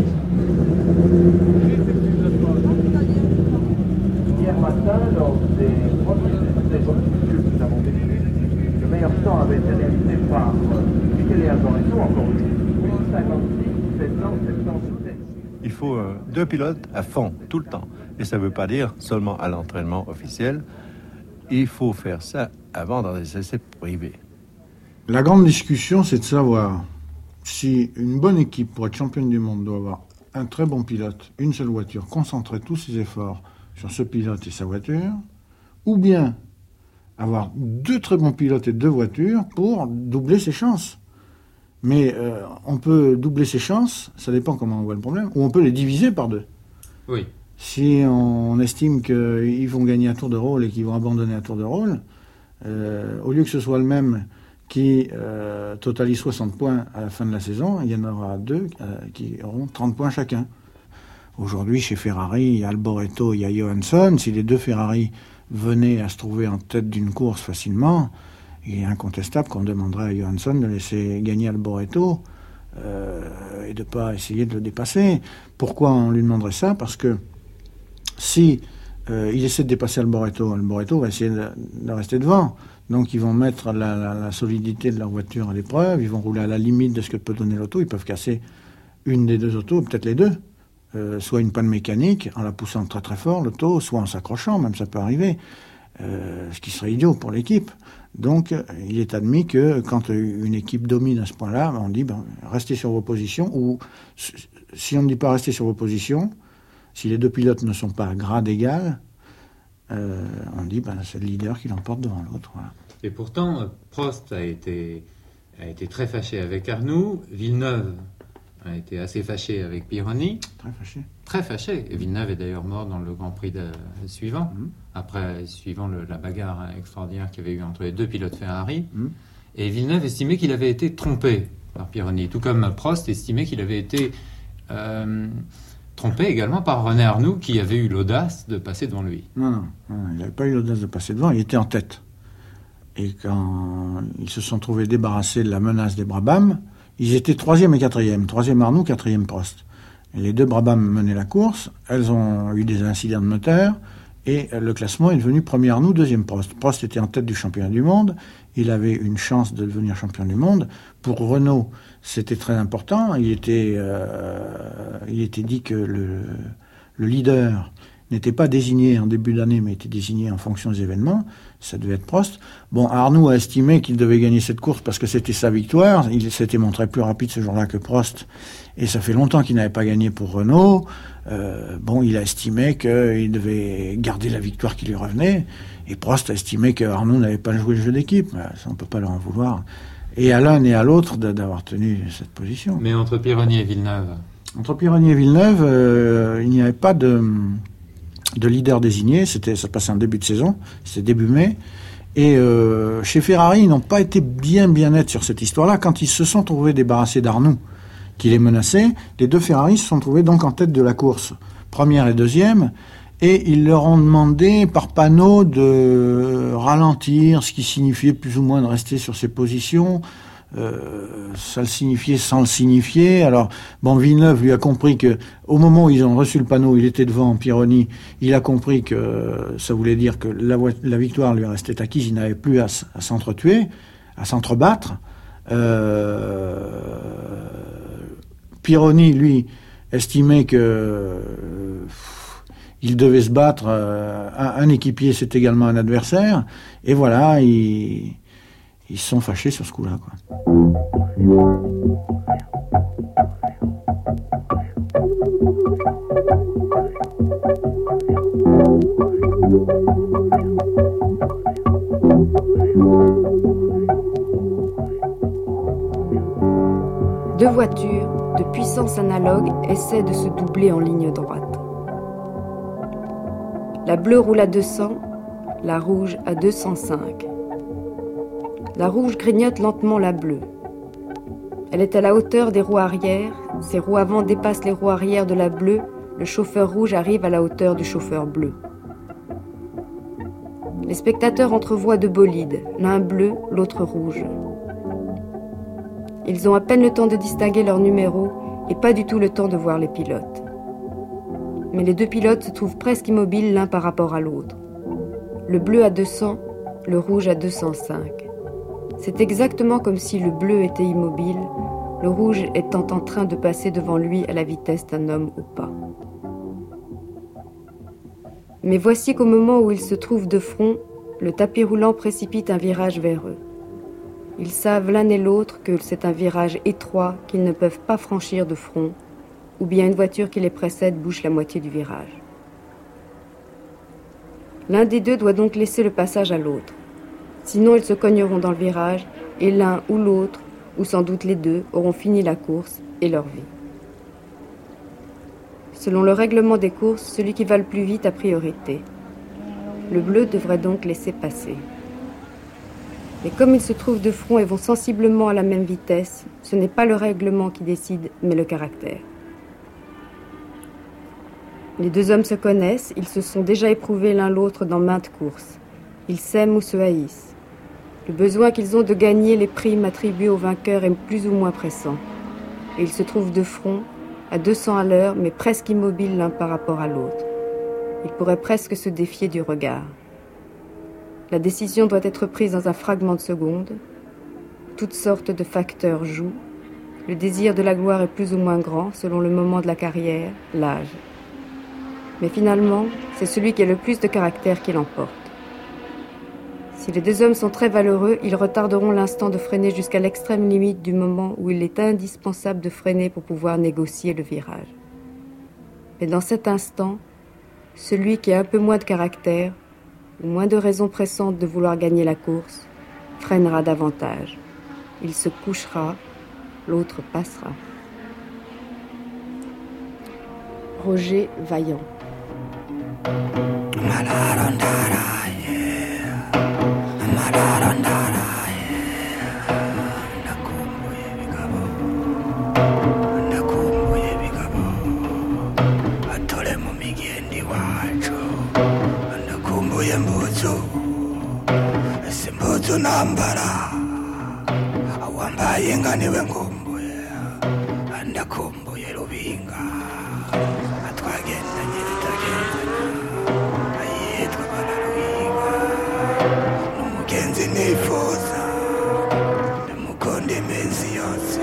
Hier matin, lors des officiers que nous avons vécus, le meilleur temps avait été réalisé par Michele Alboreto, encore lui, 56, 777. Il faut 2 pilotes à fond, tout le temps. Et ça ne veut pas dire seulement à l'entraînement officiel. Il faut faire ça avant dans des essais privés. La grande discussion, c'est de savoir si une bonne équipe pour être championne du monde doit avoir un très bon pilote, une seule voiture, concentrer tous ses efforts sur ce pilote et sa voiture, ou bien avoir 2 très bons pilotes et 2 voitures pour doubler ses chances. Mais on peut doubler ses chances, ça dépend comment on voit le problème, ou on peut les diviser par 2. Oui. Si on estime qu'ils vont gagner un tour de rôle et qu'ils vont abandonner un tour de rôle, au lieu que ce soit le même qui totalise 60 points à la fin de la saison, il y en aura 2 qui auront 30 points chacun. Aujourd'hui, chez Ferrari, il y a Alboreto, il y a Johansson. Si les 2 Ferrari venaient à se trouver en tête d'une course facilement, il est incontestable qu'on demanderait à Johansson de laisser gagner Alboreto et de ne pas essayer de le dépasser. Pourquoi on lui demanderait ça ? Parce que si il essaie de dépasser Alboreto va essayer de rester devant. Donc ils vont mettre la solidité de leur voiture à l'épreuve, ils vont rouler à la limite de ce que peut donner l'auto, ils peuvent casser une des 2 autos, peut-être les 2. Soit une panne mécanique en la poussant très très fort, l'auto, soit en s'accrochant, même ça peut arriver, ce qui serait idiot pour l'équipe. Donc il est admis que quand une équipe domine à ce point-là, on dit restez sur vos positions, ou si on ne dit pas restez sur vos positions, si les 2 pilotes ne sont pas à grade égal, on dit c'est le leader qui l'emporte devant l'autre. Voilà. Et pourtant, Prost a été très fâché avec Arnoux, Villeneuve a été assez fâché avec Pironi. Très fâché. Très fâché. Et Villeneuve est d'ailleurs mort dans le Grand Prix suivant, suivant la bagarre extraordinaire qu'il y avait eu entre les 2 pilotes Ferrari. Et Villeneuve estimait qu'il avait été trompé par Pironi, tout comme Prost estimait qu'il avait été trompé également par René Arnoux, qui avait eu l'audace de passer devant lui. Non, il n'avait pas eu l'audace de passer devant, il était en tête. Et quand ils se sont trouvés débarrassés de la menace des Brabham, ils étaient 3e et 4e. 3e Arnoux, 4e Prost. Et les 2 Brabham menaient la course, elles ont eu des incidents de moteur, et le classement est devenu 1er Arnoux, 2e Prost. Prost était en tête du championnat du monde, il avait une chance de devenir champion du monde. Pour Renault, c'était très important, il était dit que le leader n'était pas désigné en début d'année, mais était désigné en fonction des événements. Ça devait être Prost. Arnoux a estimé qu'il devait gagner cette course parce que c'était sa victoire. Il s'était montré plus rapide ce jour-là que Prost. Et ça fait longtemps qu'il n'avait pas gagné pour Renault. Il a estimé qu'il devait garder la victoire qui lui revenait. Et Prost a estimé que Arnoux n'avait pas joué le jeu d'équipe. Ça, on ne peut pas leur en vouloir. Et à l'un et à l'autre d'avoir tenu cette position. Mais entre Pironi et Villeneuve ? Entre Pironi et Villeneuve, il n'y avait pas de leader désigné, ça passait en début de saison, c'était début mai, et chez Ferrari, ils n'ont pas été bien nets sur cette histoire-là. Quand ils se sont trouvés débarrassés d'Arnoux, qui les menaçait, les 2 Ferrari se sont trouvés donc en tête de la course, 1e et 2e, et ils leur ont demandé par panneau de ralentir, ce qui signifiait plus ou moins de rester sur ses positions. Ça le signifiait sans le signifier. Alors, Villeneuve lui a compris que au moment où ils ont reçu le panneau, il était devant Pironi, il a compris que ça voulait dire que la victoire lui restait acquise, il n'avait plus à s'entretuer, à s'entrebattre. Pironi, lui, estimait que il devait se battre. Un équipier, c'est également un adversaire. Et voilà, ils se sont fâchés sur ce coup-là, quoi. Deux voitures de puissance analogue essaient de se doubler en ligne droite. La bleue roule à 200, la rouge à 205. La rouge grignote lentement la bleue. Elle est à la hauteur des roues arrière. Ses roues avant dépassent les roues arrière de la bleue. Le chauffeur rouge arrive à la hauteur du chauffeur bleu. Les spectateurs entrevoient deux bolides, l'un bleu, l'autre rouge. Ils ont à peine le temps de distinguer leurs numéros et pas du tout le temps de voir les pilotes. Mais les deux pilotes se trouvent presque immobiles l'un par rapport à l'autre. Le bleu à 200, le rouge à 205. C'est exactement comme si le bleu était immobile, le rouge étant en train de passer devant lui à la vitesse d'un homme au pas. Mais voici qu'au moment où ils se trouvent de front, le tapis roulant précipite un virage vers eux. Ils savent l'un et l'autre que c'est un virage étroit qu'ils ne peuvent pas franchir de front, ou bien une voiture qui les précède bouche la moitié du virage. L'un des deux doit donc laisser le passage à l'autre. Sinon, ils se cogneront dans le virage, et l'un ou l'autre, ou sans doute les deux, auront fini la course et leur vie. Selon le règlement des courses, celui qui va le plus vite a priorité. Le bleu devrait donc laisser passer. Mais comme ils se trouvent de front et vont sensiblement à la même vitesse, ce n'est pas le règlement qui décide, mais le caractère. Les deux hommes se connaissent, ils se sont déjà éprouvés l'un l'autre dans maintes courses. Ils s'aiment ou se haïssent. Le besoin qu'ils ont de gagner les primes attribuées aux vainqueurs est plus ou moins pressant. Et ils se trouvent de front, à 200 à l'heure, mais presque immobiles l'un par rapport à l'autre. Ils pourraient presque se défier du regard. La décision doit être prise dans un fragment de seconde. Toutes sortes de facteurs jouent. Le désir de la gloire est plus ou moins grand selon le moment de la carrière, l'âge. Mais finalement, c'est celui qui a le plus de caractère qui l'emporte. Si les deux hommes sont très valeureux, ils retarderont l'instant de freiner jusqu'à l'extrême limite du moment où il est indispensable de freiner pour pouvoir négocier le virage. Mais dans cet instant, celui qui a un peu moins de caractère, ou moins de raisons pressantes de vouloir gagner la course, freinera davantage. Il se couchera, l'autre passera. Roger Vaillant. Nambara awambaye nganiwe ngombuye ndakumbuye rubinga atwagendanye tutagendana ayitwa bararuhiga n'umugenzi nifuza ndamukonda imezi yose.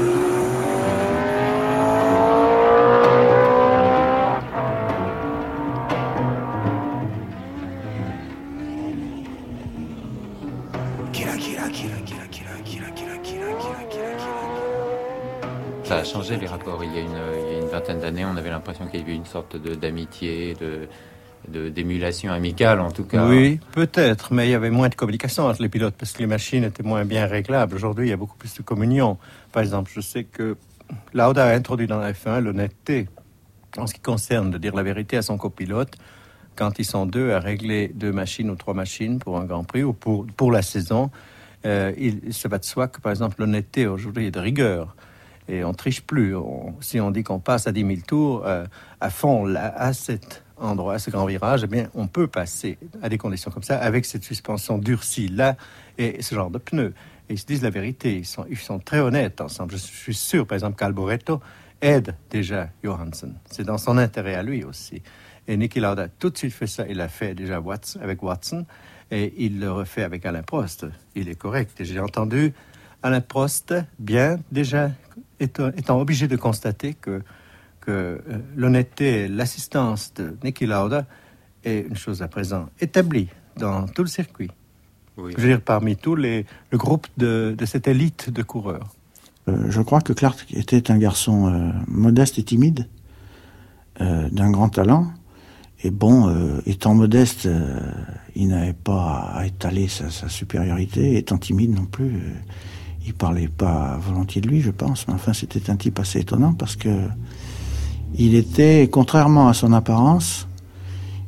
Ça a changé les rapports. Il y a une vingtaine d'années, on avait l'impression qu'il y avait une sorte d'amitié, d'émulation amicale en tout cas. Oui, peut-être, mais il y avait moins de communication entre les pilotes parce que les machines étaient moins bien réglables. Aujourd'hui, il y a beaucoup plus de communion. Par exemple, je sais que Lauda a introduit dans la F1 l'honnêteté en ce qui concerne de dire la vérité à son copilote quand ils sont deux à régler 2 machines ou 3 machines pour un Grand Prix ou pour la saison. Il se va de soi que, par exemple, l'honnêteté aujourd'hui est de rigueur. Et on triche plus. Si on dit qu'on passe à 10 000 tours à fond à cet endroit, à ce grand virage, eh bien, on peut passer à des conditions comme ça avec cette suspension durcie là et ce genre de pneus. Et ils se disent la vérité. Ils sont très honnêtes ensemble. Je suis sûr, par exemple, qu'Alboreto aide déjà Johansson. C'est dans son intérêt à lui aussi. Et Niki Lauda a tout de suite fait ça. Il l'a fait déjà avec Watson et il le refait avec Alain Prost. Il est correct. Et j'ai entendu Alain Prost bien déjà étant obligé de constater que l'honnêteté et l'assistance de Niki Lauda est une chose à présent établie dans tout le circuit. Oui. Je veux dire, parmi tous le groupe de cette élite de coureurs. Je crois que Clark était un garçon modeste et timide, d'un grand talent. Et bon, étant modeste, il n'avait pas à étaler sa supériorité. Étant timide non plus, il parlait pas volontiers de lui, je pense. Mais enfin, c'était un type assez étonnant parce que il était, contrairement à son apparence,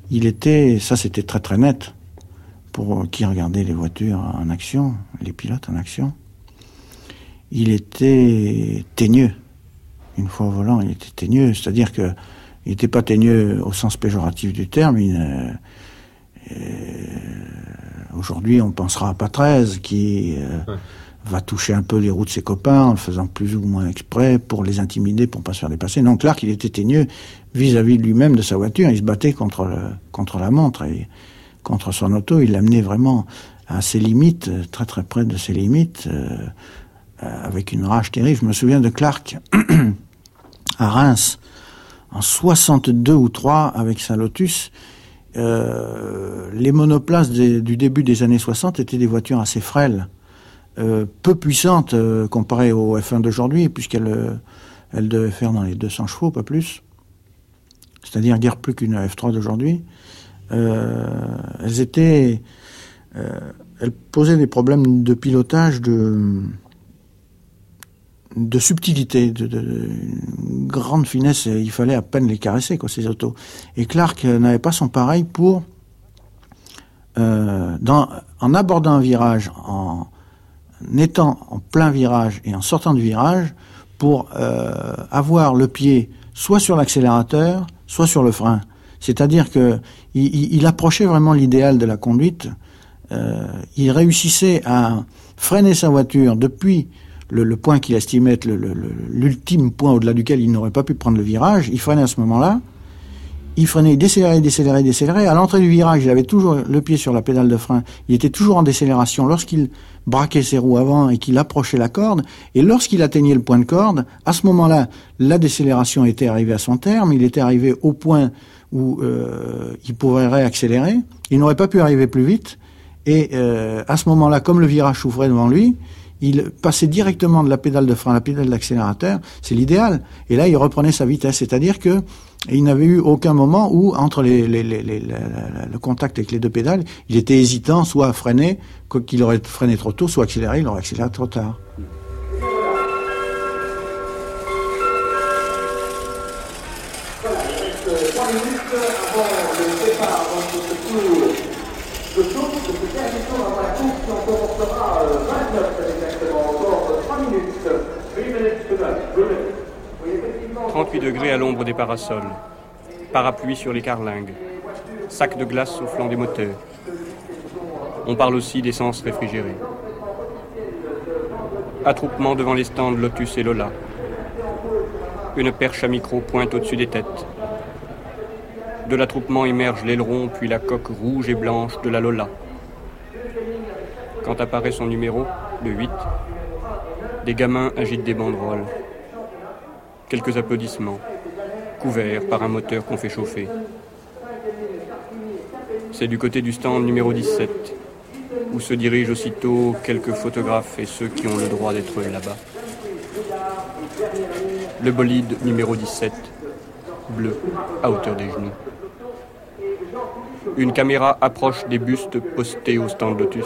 c'était très très net pour qui regardait les voitures en action, les pilotes en action. Il était teigneux. Une fois au volant, il était teigneux, c'est-à-dire que il n'était pas teigneux au sens péjoratif du terme. Aujourd'hui, on pensera à Patrese qui va toucher un peu les roues de ses copains en le faisant plus ou moins exprès pour les intimider, pour ne pas se faire dépasser. Non, Clark, il était teigneux vis-à-vis de lui-même, de sa voiture. Il se battait contre la montre et contre son auto. Il l'amenait vraiment à ses limites, très très près de ses limites, avec une rage terrible. Je me souviens de Clark à Reims en 62 ou 3 avec sa Lotus. Les monoplaces du début des années 60 étaient des voitures assez frêles, peu puissantes comparées au F1 d'aujourd'hui, puisqu'elles devaient faire dans les 200 chevaux, pas plus. C'est-à-dire guère plus qu'une F3 d'aujourd'hui. Elles posaient des problèmes de pilotage, de subtilité, de grande finesse. Il fallait à peine les caresser, quoi, ces autos. Et Clark n'avait pas son pareil pour, en abordant un virage, en étant en plein virage et en sortant du virage, pour avoir le pied soit sur l'accélérateur, soit sur le frein. C'est-à-dire que il approchait vraiment l'idéal de la conduite. Il réussissait à freiner sa voiture depuis le point qu'il estimait être l'ultime point au-delà duquel il n'aurait pas pu prendre le virage. Il freinait à ce moment-là. Il freinait, il décélérait. À l'entrée du virage, il avait toujours le pied sur la pédale de frein. Il était toujours en décélération lorsqu'il braquait ses roues avant et qu'il approchait la corde. Et lorsqu'il atteignait le point de corde, à ce moment-là, la décélération était arrivée à son terme. Il était arrivé au point où il pourrait réaccélérer. Il n'aurait pas pu arriver plus vite. Et à ce moment-là, comme le virage s'ouvrait devant lui, il passait directement de la pédale de frein à la pédale d'accélérateur. C'est l'idéal. Et là, il reprenait sa vitesse. C'est-à-dire que il n'avait eu aucun moment où, entre le contact avec les deux pédales, il était hésitant, soit à freiner, qu'il aurait freiné trop tôt, soit accéléré, il aurait accéléré trop tard. Voilà, il reste 3 minutes avant le départ dans ce tour de saut, de ce dernier tour avant la course qui en comportera 29 exactement, encore 3 minutes. 3 minutes to go. 38 degrés à l'ombre des parasols, parapluie sur les carlingues, sac de glace au flanc des moteurs. On parle aussi d'essence réfrigérée. Attroupement devant les stands Lotus et Lola. Une perche à micro pointe au-dessus des têtes. De l'attroupement émerge l'aileron puis la coque rouge et blanche de la Lola. Quand apparaît son numéro, le 8, des gamins agitent des banderoles. Quelques applaudissements, couverts par un moteur qu'on fait chauffer. C'est du côté du stand numéro 17, où se dirigent aussitôt quelques photographes et ceux qui ont le droit d'être là-bas. Le bolide numéro 17, bleu, à hauteur des genoux. Une caméra approche des bustes postés au stand Lotus.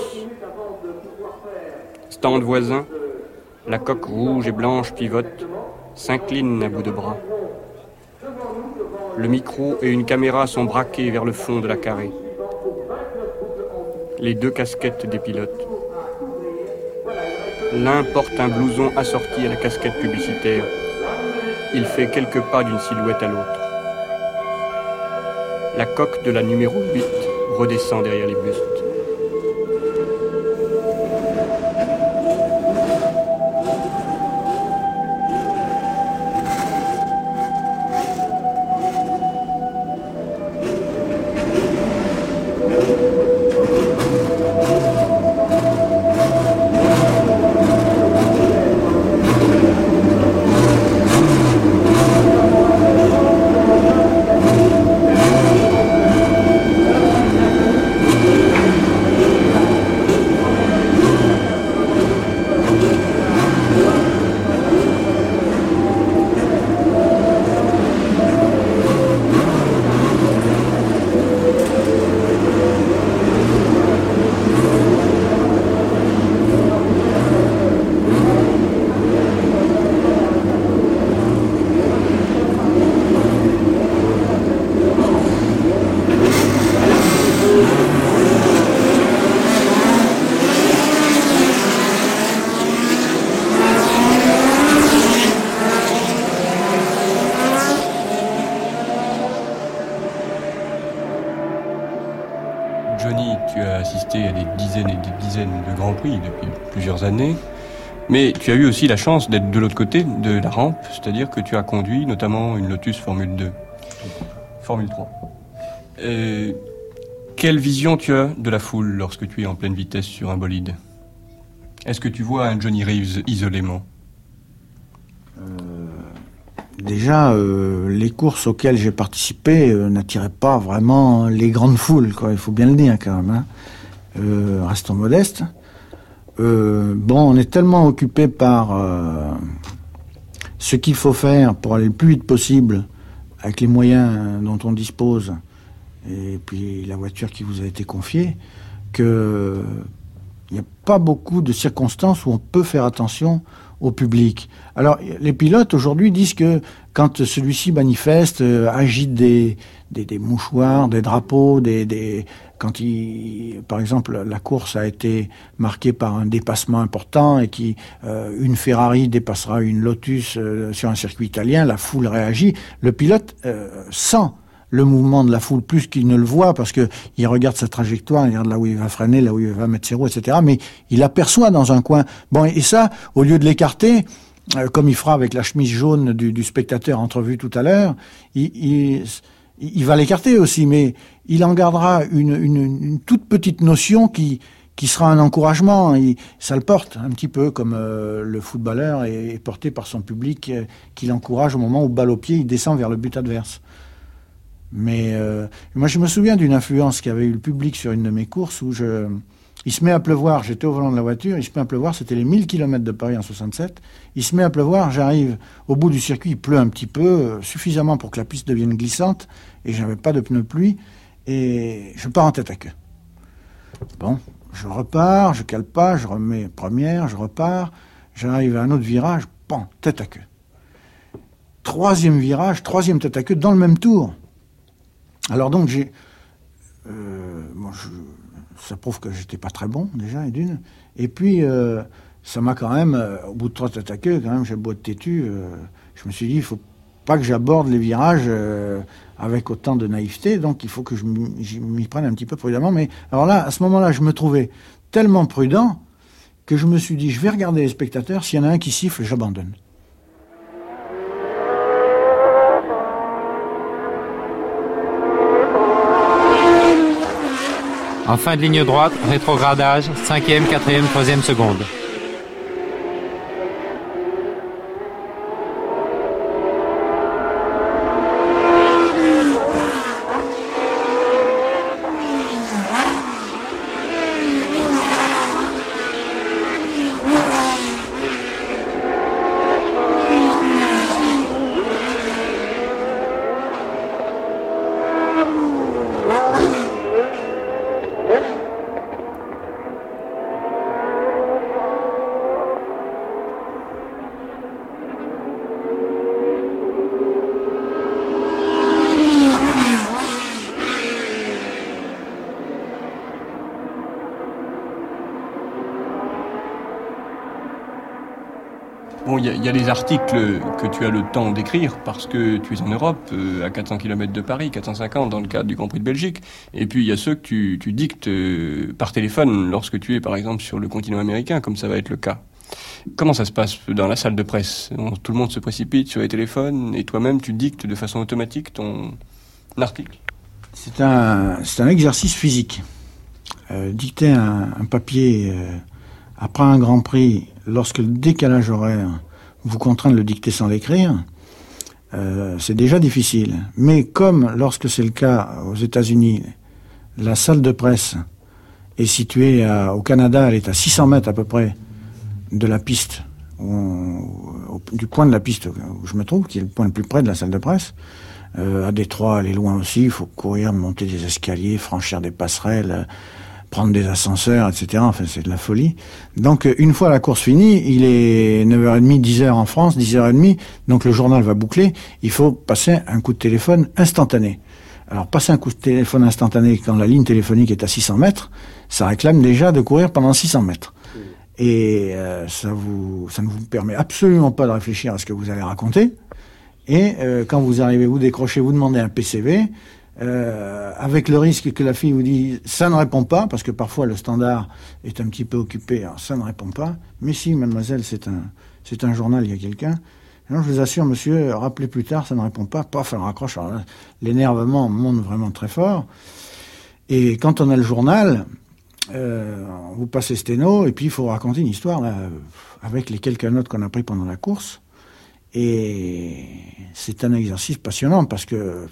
Stand voisin, la coque rouge et blanche pivote, s'incline à bout de bras. Le micro et une caméra sont braqués vers le fond de la carrée. Les deux casquettes des pilotes. L'un porte un blouson assorti à la casquette publicitaire. Il fait quelques pas d'une silhouette à l'autre. La coque de la numéro 8 redescend derrière les bustes. dizaine de Grands Prix depuis plusieurs années. Mais tu as eu aussi la chance d'être de l'autre côté de la rampe, c'est-à-dire que tu as conduit notamment une Lotus Formule 2, Formule 3. Quelle vision tu as de la foule lorsque tu es en pleine vitesse sur un bolide ? Est-ce que tu vois un Johnny Reeves isolément ? Déjà, les courses auxquelles j'ai participé n'attiraient pas vraiment les grandes foules, quoi. Il faut bien le dire quand même. Restons modestes. On est tellement occupé par ce qu'il faut faire pour aller le plus vite possible avec les moyens dont on dispose et puis la voiture qui vous a été confiée, que il n'y a pas beaucoup de circonstances où on peut faire attention au public. Alors, les pilotes aujourd'hui disent que quand celui-ci manifeste, agite des mouchoirs, des drapeaux, quand par exemple, la course a été marquée par un dépassement important et une Ferrari dépassera une Lotus sur un circuit italien, la foule réagit. Le pilote sent le mouvement de la foule plus qu'il ne le voit parce que il regarde sa trajectoire, il regarde là où il va freiner, là où il va mettre ses roues, etc. Mais il aperçoit dans un coin. Bon, et ça, au lieu de l'écarter, comme il fera avec la chemise jaune du spectateur entrevu tout à l'heure, il va l'écarter aussi, mais il en gardera une toute petite notion qui sera un encouragement. Ça le porte un petit peu comme le footballeur est porté par son public qui l'encourage au moment où, balle au pied, il descend vers le but adverse. Mais moi, je me souviens d'une influence qu'avait eu le public sur une de mes courses où il se met à pleuvoir, j'étais au volant de la voiture, il se met à pleuvoir, c'était les 1000 km de Paris en 67, il se met à pleuvoir, j'arrive au bout du circuit, il pleut un petit peu, suffisamment pour que la piste devienne glissante, et j'avais pas de pneus pluie, et je pars en tête à queue. Bon, je repars, je cale pas, je remets première, je repars, j'arrive à un autre virage, pan, tête à queue. Troisième virage, troisième tête à queue, dans le même tour. Alors donc ça prouve que j'étais pas très bon déjà et puis ça m'a quand même au bout de 3 têtes à queue quand même j'ai beau être têtu, je me suis dit il faut pas que j'aborde les virages avec autant de naïveté, donc il faut que je m'y prenne un petit peu prudemment. Mais alors là, à ce moment-là, je me trouvais tellement prudent que je me suis dit je vais regarder les spectateurs, s'il y en a un qui siffle, j'abandonne. En fin de ligne droite, rétrogradage, 5e, 4e, 3e seconde. Bon, il y a des articles que tu as le temps d'écrire parce que tu es en Europe, à 400 km de Paris, 450 dans le cadre du Grand Prix de Belgique. Et puis il y a ceux que tu dictes par téléphone lorsque tu es par exemple sur le continent américain, comme ça va être le cas. Comment ça se passe dans la salle de presse ? Tout le monde se précipite sur les téléphones et toi-même tu dictes de façon automatique ton article ? C'est un exercice physique. Dicter un papier après un Grand Prix, lorsque le décalage horaire vous contraint de le dicter sans l'écrire, c'est déjà difficile. Mais comme lorsque c'est le cas aux États-Unis, la salle de presse est située au Canada, elle est à 600 mètres à peu près de la piste, du point de la piste où je me trouve, qui est le point le plus près de la salle de presse. À Détroit, elle est loin aussi, il faut courir, monter des escaliers, franchir des passerelles, prendre des ascenseurs, etc. Enfin, c'est de la folie. Donc, une fois la course finie, il est 9h30, 10h en France, 10h30, donc le journal va boucler, il faut passer un coup de téléphone instantané. Alors, passer un coup de téléphone instantané quand la ligne téléphonique est à 600 mètres, ça réclame déjà de courir pendant 600 mètres. Et ça ne vous permet absolument pas de réfléchir à ce que vous allez raconter. Et quand vous arrivez, vous décrochez, vous demandez un PCV, avec le risque que la fille vous dise ça ne répond pas, parce que parfois le standard est un petit peu occupé, alors ça ne répond pas. Mais si, mademoiselle, c'est un journal, il y a quelqu'un. Alors, je vous assure, monsieur, rappelez plus tard, ça ne répond pas. Paf, elle raccroche. Alors là, l'énervement monte vraiment très fort. Et quand on a le journal, on vous passe les sténos, et puis il faut raconter une histoire là, avec les quelques notes qu'on a prises pendant la course. Et c'est un exercice passionnant parce que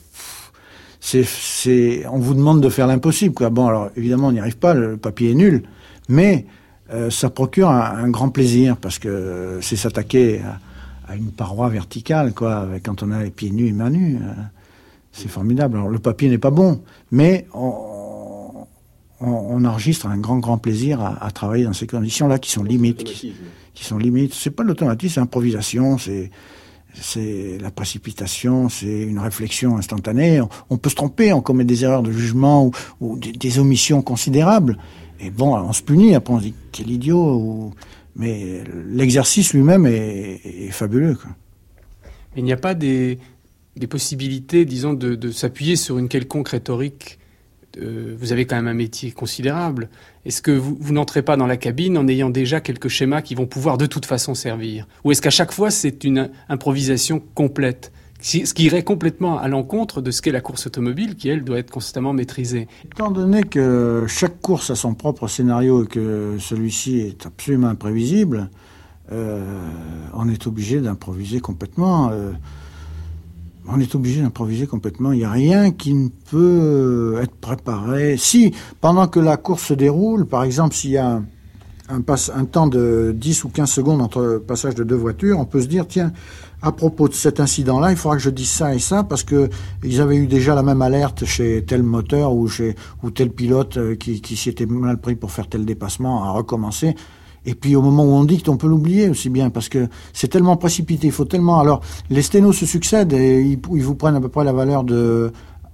on vous demande de faire l'impossible, quoi. Bon, alors évidemment, on n'y arrive pas, le papier est nul, mais ça procure un grand plaisir parce que c'est s'attaquer à une paroi verticale, quoi, quand on a les pieds nus et mains nues. C'est formidable. Alors, le papier n'est pas bon, mais on enregistre un grand plaisir à travailler dans ces conditions-là qui sont limites. Qui sont limites. C'est pas de l'automatisme, c'est l'improvisation, c'est la précipitation, c'est une réflexion instantanée. On peut se tromper, on commet des erreurs de jugement ou des omissions considérables. Et bon, on se punit, après on se dit quel idiot. Mais l'exercice lui-même est fabuleux, quoi. Il n'y a pas des possibilités, disons, de s'appuyer sur une quelconque rhétorique. Vous avez quand même un métier considérable. Est-ce que vous n'entrez pas dans la cabine en ayant déjà quelques schémas qui vont pouvoir de toute façon servir? Ou est-ce qu'à chaque fois, c'est une improvisation complète, ce qui irait complètement à l'encontre de ce qu'est la course automobile, qui, elle, doit être constamment maîtrisée? Étant donné que chaque course a son propre scénario et que celui-ci est absolument imprévisible, on est obligé d'improviser complètement. Il n'y a rien qui ne peut être préparé. Si, pendant que la course se déroule, par exemple, s'il y a un temps de 10 ou 15 secondes entre le passage de deux voitures, on peut se dire, tiens, à propos de cet incident-là, il faudra que je dise ça et ça, parce que ils avaient eu déjà la même alerte chez tel moteur ou tel pilote qui s'y était mal pris pour faire tel dépassement, à recommencer. Et puis au moment où on dicte, on peut l'oublier aussi bien, parce que c'est tellement précipité, il faut tellement... Alors, les sténos se succèdent et ils vous prennent à peu près la valeur de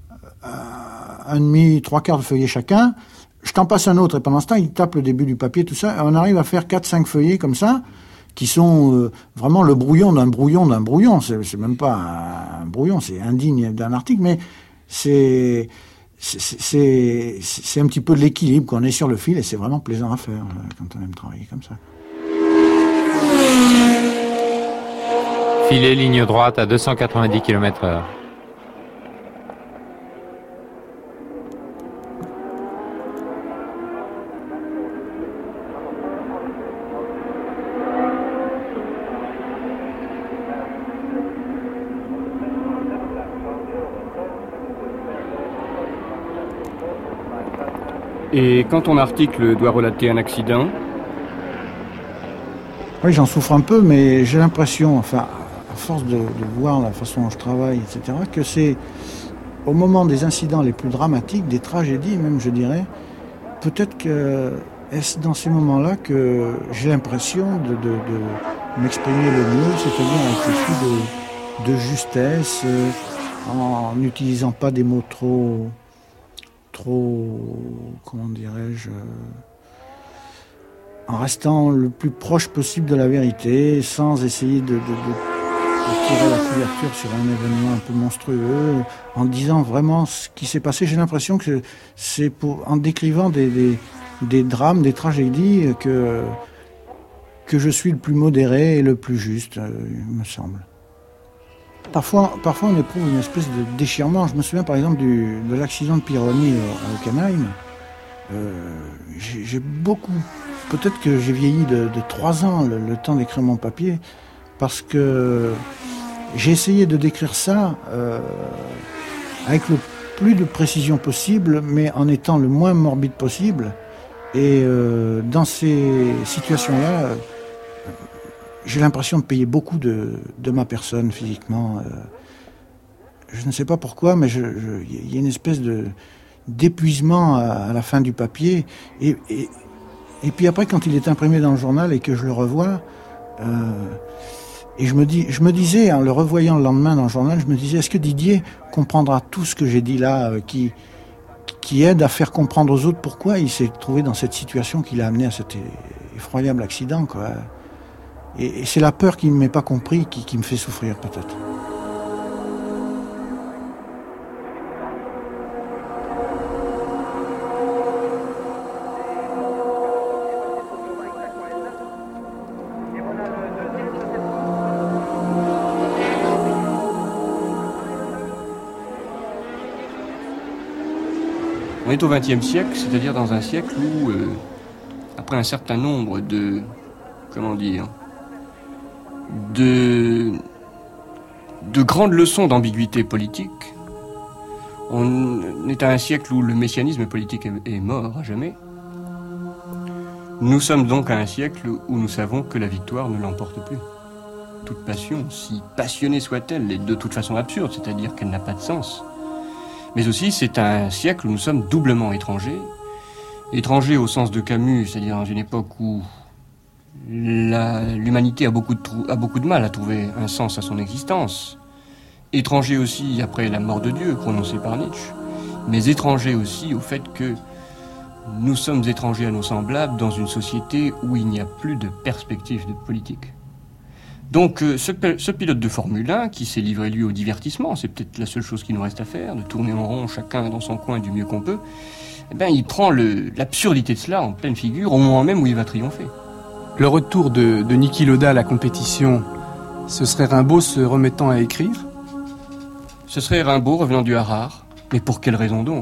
1,5, 3/4 de feuillet chacun. Je t'en passe un autre, et pendant ce temps, ils tapent le début du papier, tout ça, et on arrive à faire 4-5 feuillets comme ça, qui sont vraiment le brouillon d'un brouillon. C'est même pas un brouillon, c'est indigne d'un article, mais c'est un petit peu de l'équilibre qu'on est sur le fil et c'est vraiment plaisant à faire quand on aime travailler comme ça. Filet ligne droite à 290 km/h. Et quand ton article doit relater un accident? Oui, j'en souffre un peu, mais j'ai l'impression, enfin, à force de voir la façon dont je travaille, etc., que c'est au moment des incidents les plus dramatiques, des tragédies même, je dirais, peut-être que est-ce dans ces moments-là que j'ai l'impression de m'exprimer le mieux, c'est-à-dire avec le plus de justesse, en n'utilisant pas des mots trop, comment dirais-je, en restant le plus proche possible de la vérité, sans essayer de tirer la couverture sur un événement un peu monstrueux, en disant vraiment ce qui s'est passé. J'ai l'impression que c'est en décrivant des drames, des tragédies, que je suis le plus modéré et le plus juste, il me semble. Parfois, on éprouve une espèce de déchirement. Je me souviens par exemple de l'accident de Pironi à Hockenheim. J'ai beaucoup... Peut-être que j'ai vieilli de 3 ans le temps d'écrire mon papier, parce que j'ai essayé de décrire ça avec le plus de précision possible, mais en étant le moins morbide possible. Et dans ces situations-là, j'ai l'impression de payer beaucoup de ma personne physiquement. Je ne sais pas pourquoi, mais il y a une espèce d'épuisement à la fin du papier. Et puis après, quand il est imprimé dans le journal et que je le revois, et je me disais, en le revoyant le lendemain dans le journal, je me disais, est-ce que Didier comprendra tout ce que j'ai dit là, qui aide à faire comprendre aux autres pourquoi il s'est trouvé dans cette situation qui l'a amené à cet effroyable accident, quoi. Et c'est la peur qu'il ne m'ait pas compris qui me fait souffrir, peut-être. est au XXe siècle, c'est-à-dire dans un siècle où, après un certain nombre de grandes leçons d'ambiguïté politique, on est à un siècle où le messianisme politique est mort à jamais. Nous sommes donc à un siècle où nous savons que la victoire ne l'emporte plus. Toute passion, si passionnée soit-elle, est de toute façon absurde, c'est-à-dire qu'elle n'a pas de sens. Mais aussi, c'est un siècle où nous sommes doublement étrangers. Étrangers au sens de Camus, c'est-à-dire dans une époque où l'humanité a beaucoup de mal à trouver un sens à son existence. Étrangers aussi après la mort de Dieu, prononcée par Nietzsche. Mais étrangers aussi au fait que nous sommes étrangers à nos semblables dans une société où il n'y a plus de perspective de politique. Donc ce pilote de Formule 1 qui s'est livré lui au divertissement, c'est peut-être la seule chose qui nous reste à faire, de tourner en rond chacun dans son coin du mieux qu'on peut, il prend l'absurdité de cela en pleine figure au moment même où il va triompher. Le retour de Niki Lauda à la compétition, ce serait Rimbaud se remettant à écrire ? Ce serait Rimbaud revenant du Harare, mais pour quelle raison donc ?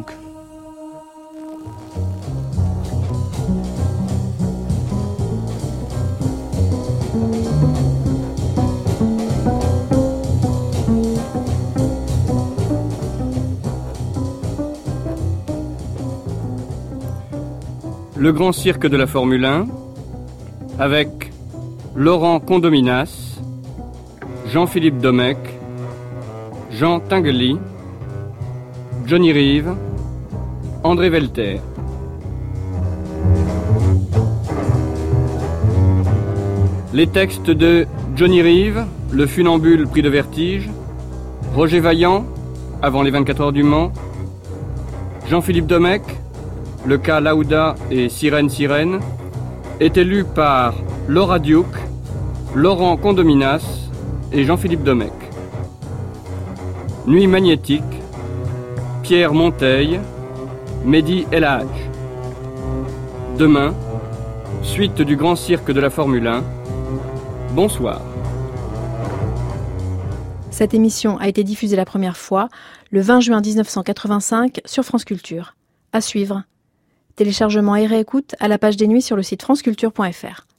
Le grand cirque de la Formule 1, avec Laurent Condominas, Jean-Philippe Domecq, Jean Tinguely, Johnny Reeve, André Velter. Les textes de Johnny Reeve, Le funambule pris de vertige, Roger Vaillant, Avant les 24 heures du Mans, Jean-Philippe Domecq, Le cas Lauda et Sirène Sirène, étaient lus par Laura Duke, Laurent Condominas et Jean-Philippe Domecq. Nuit magnétique, Pierre Monteil, Mehdi El Hadj. Demain, suite du grand cirque de la Formule 1. Bonsoir. Cette émission a été diffusée la première fois le 20 juin 1985 sur France Culture. À suivre. Téléchargement et réécoute à la page des nuits sur le site franceculture.fr.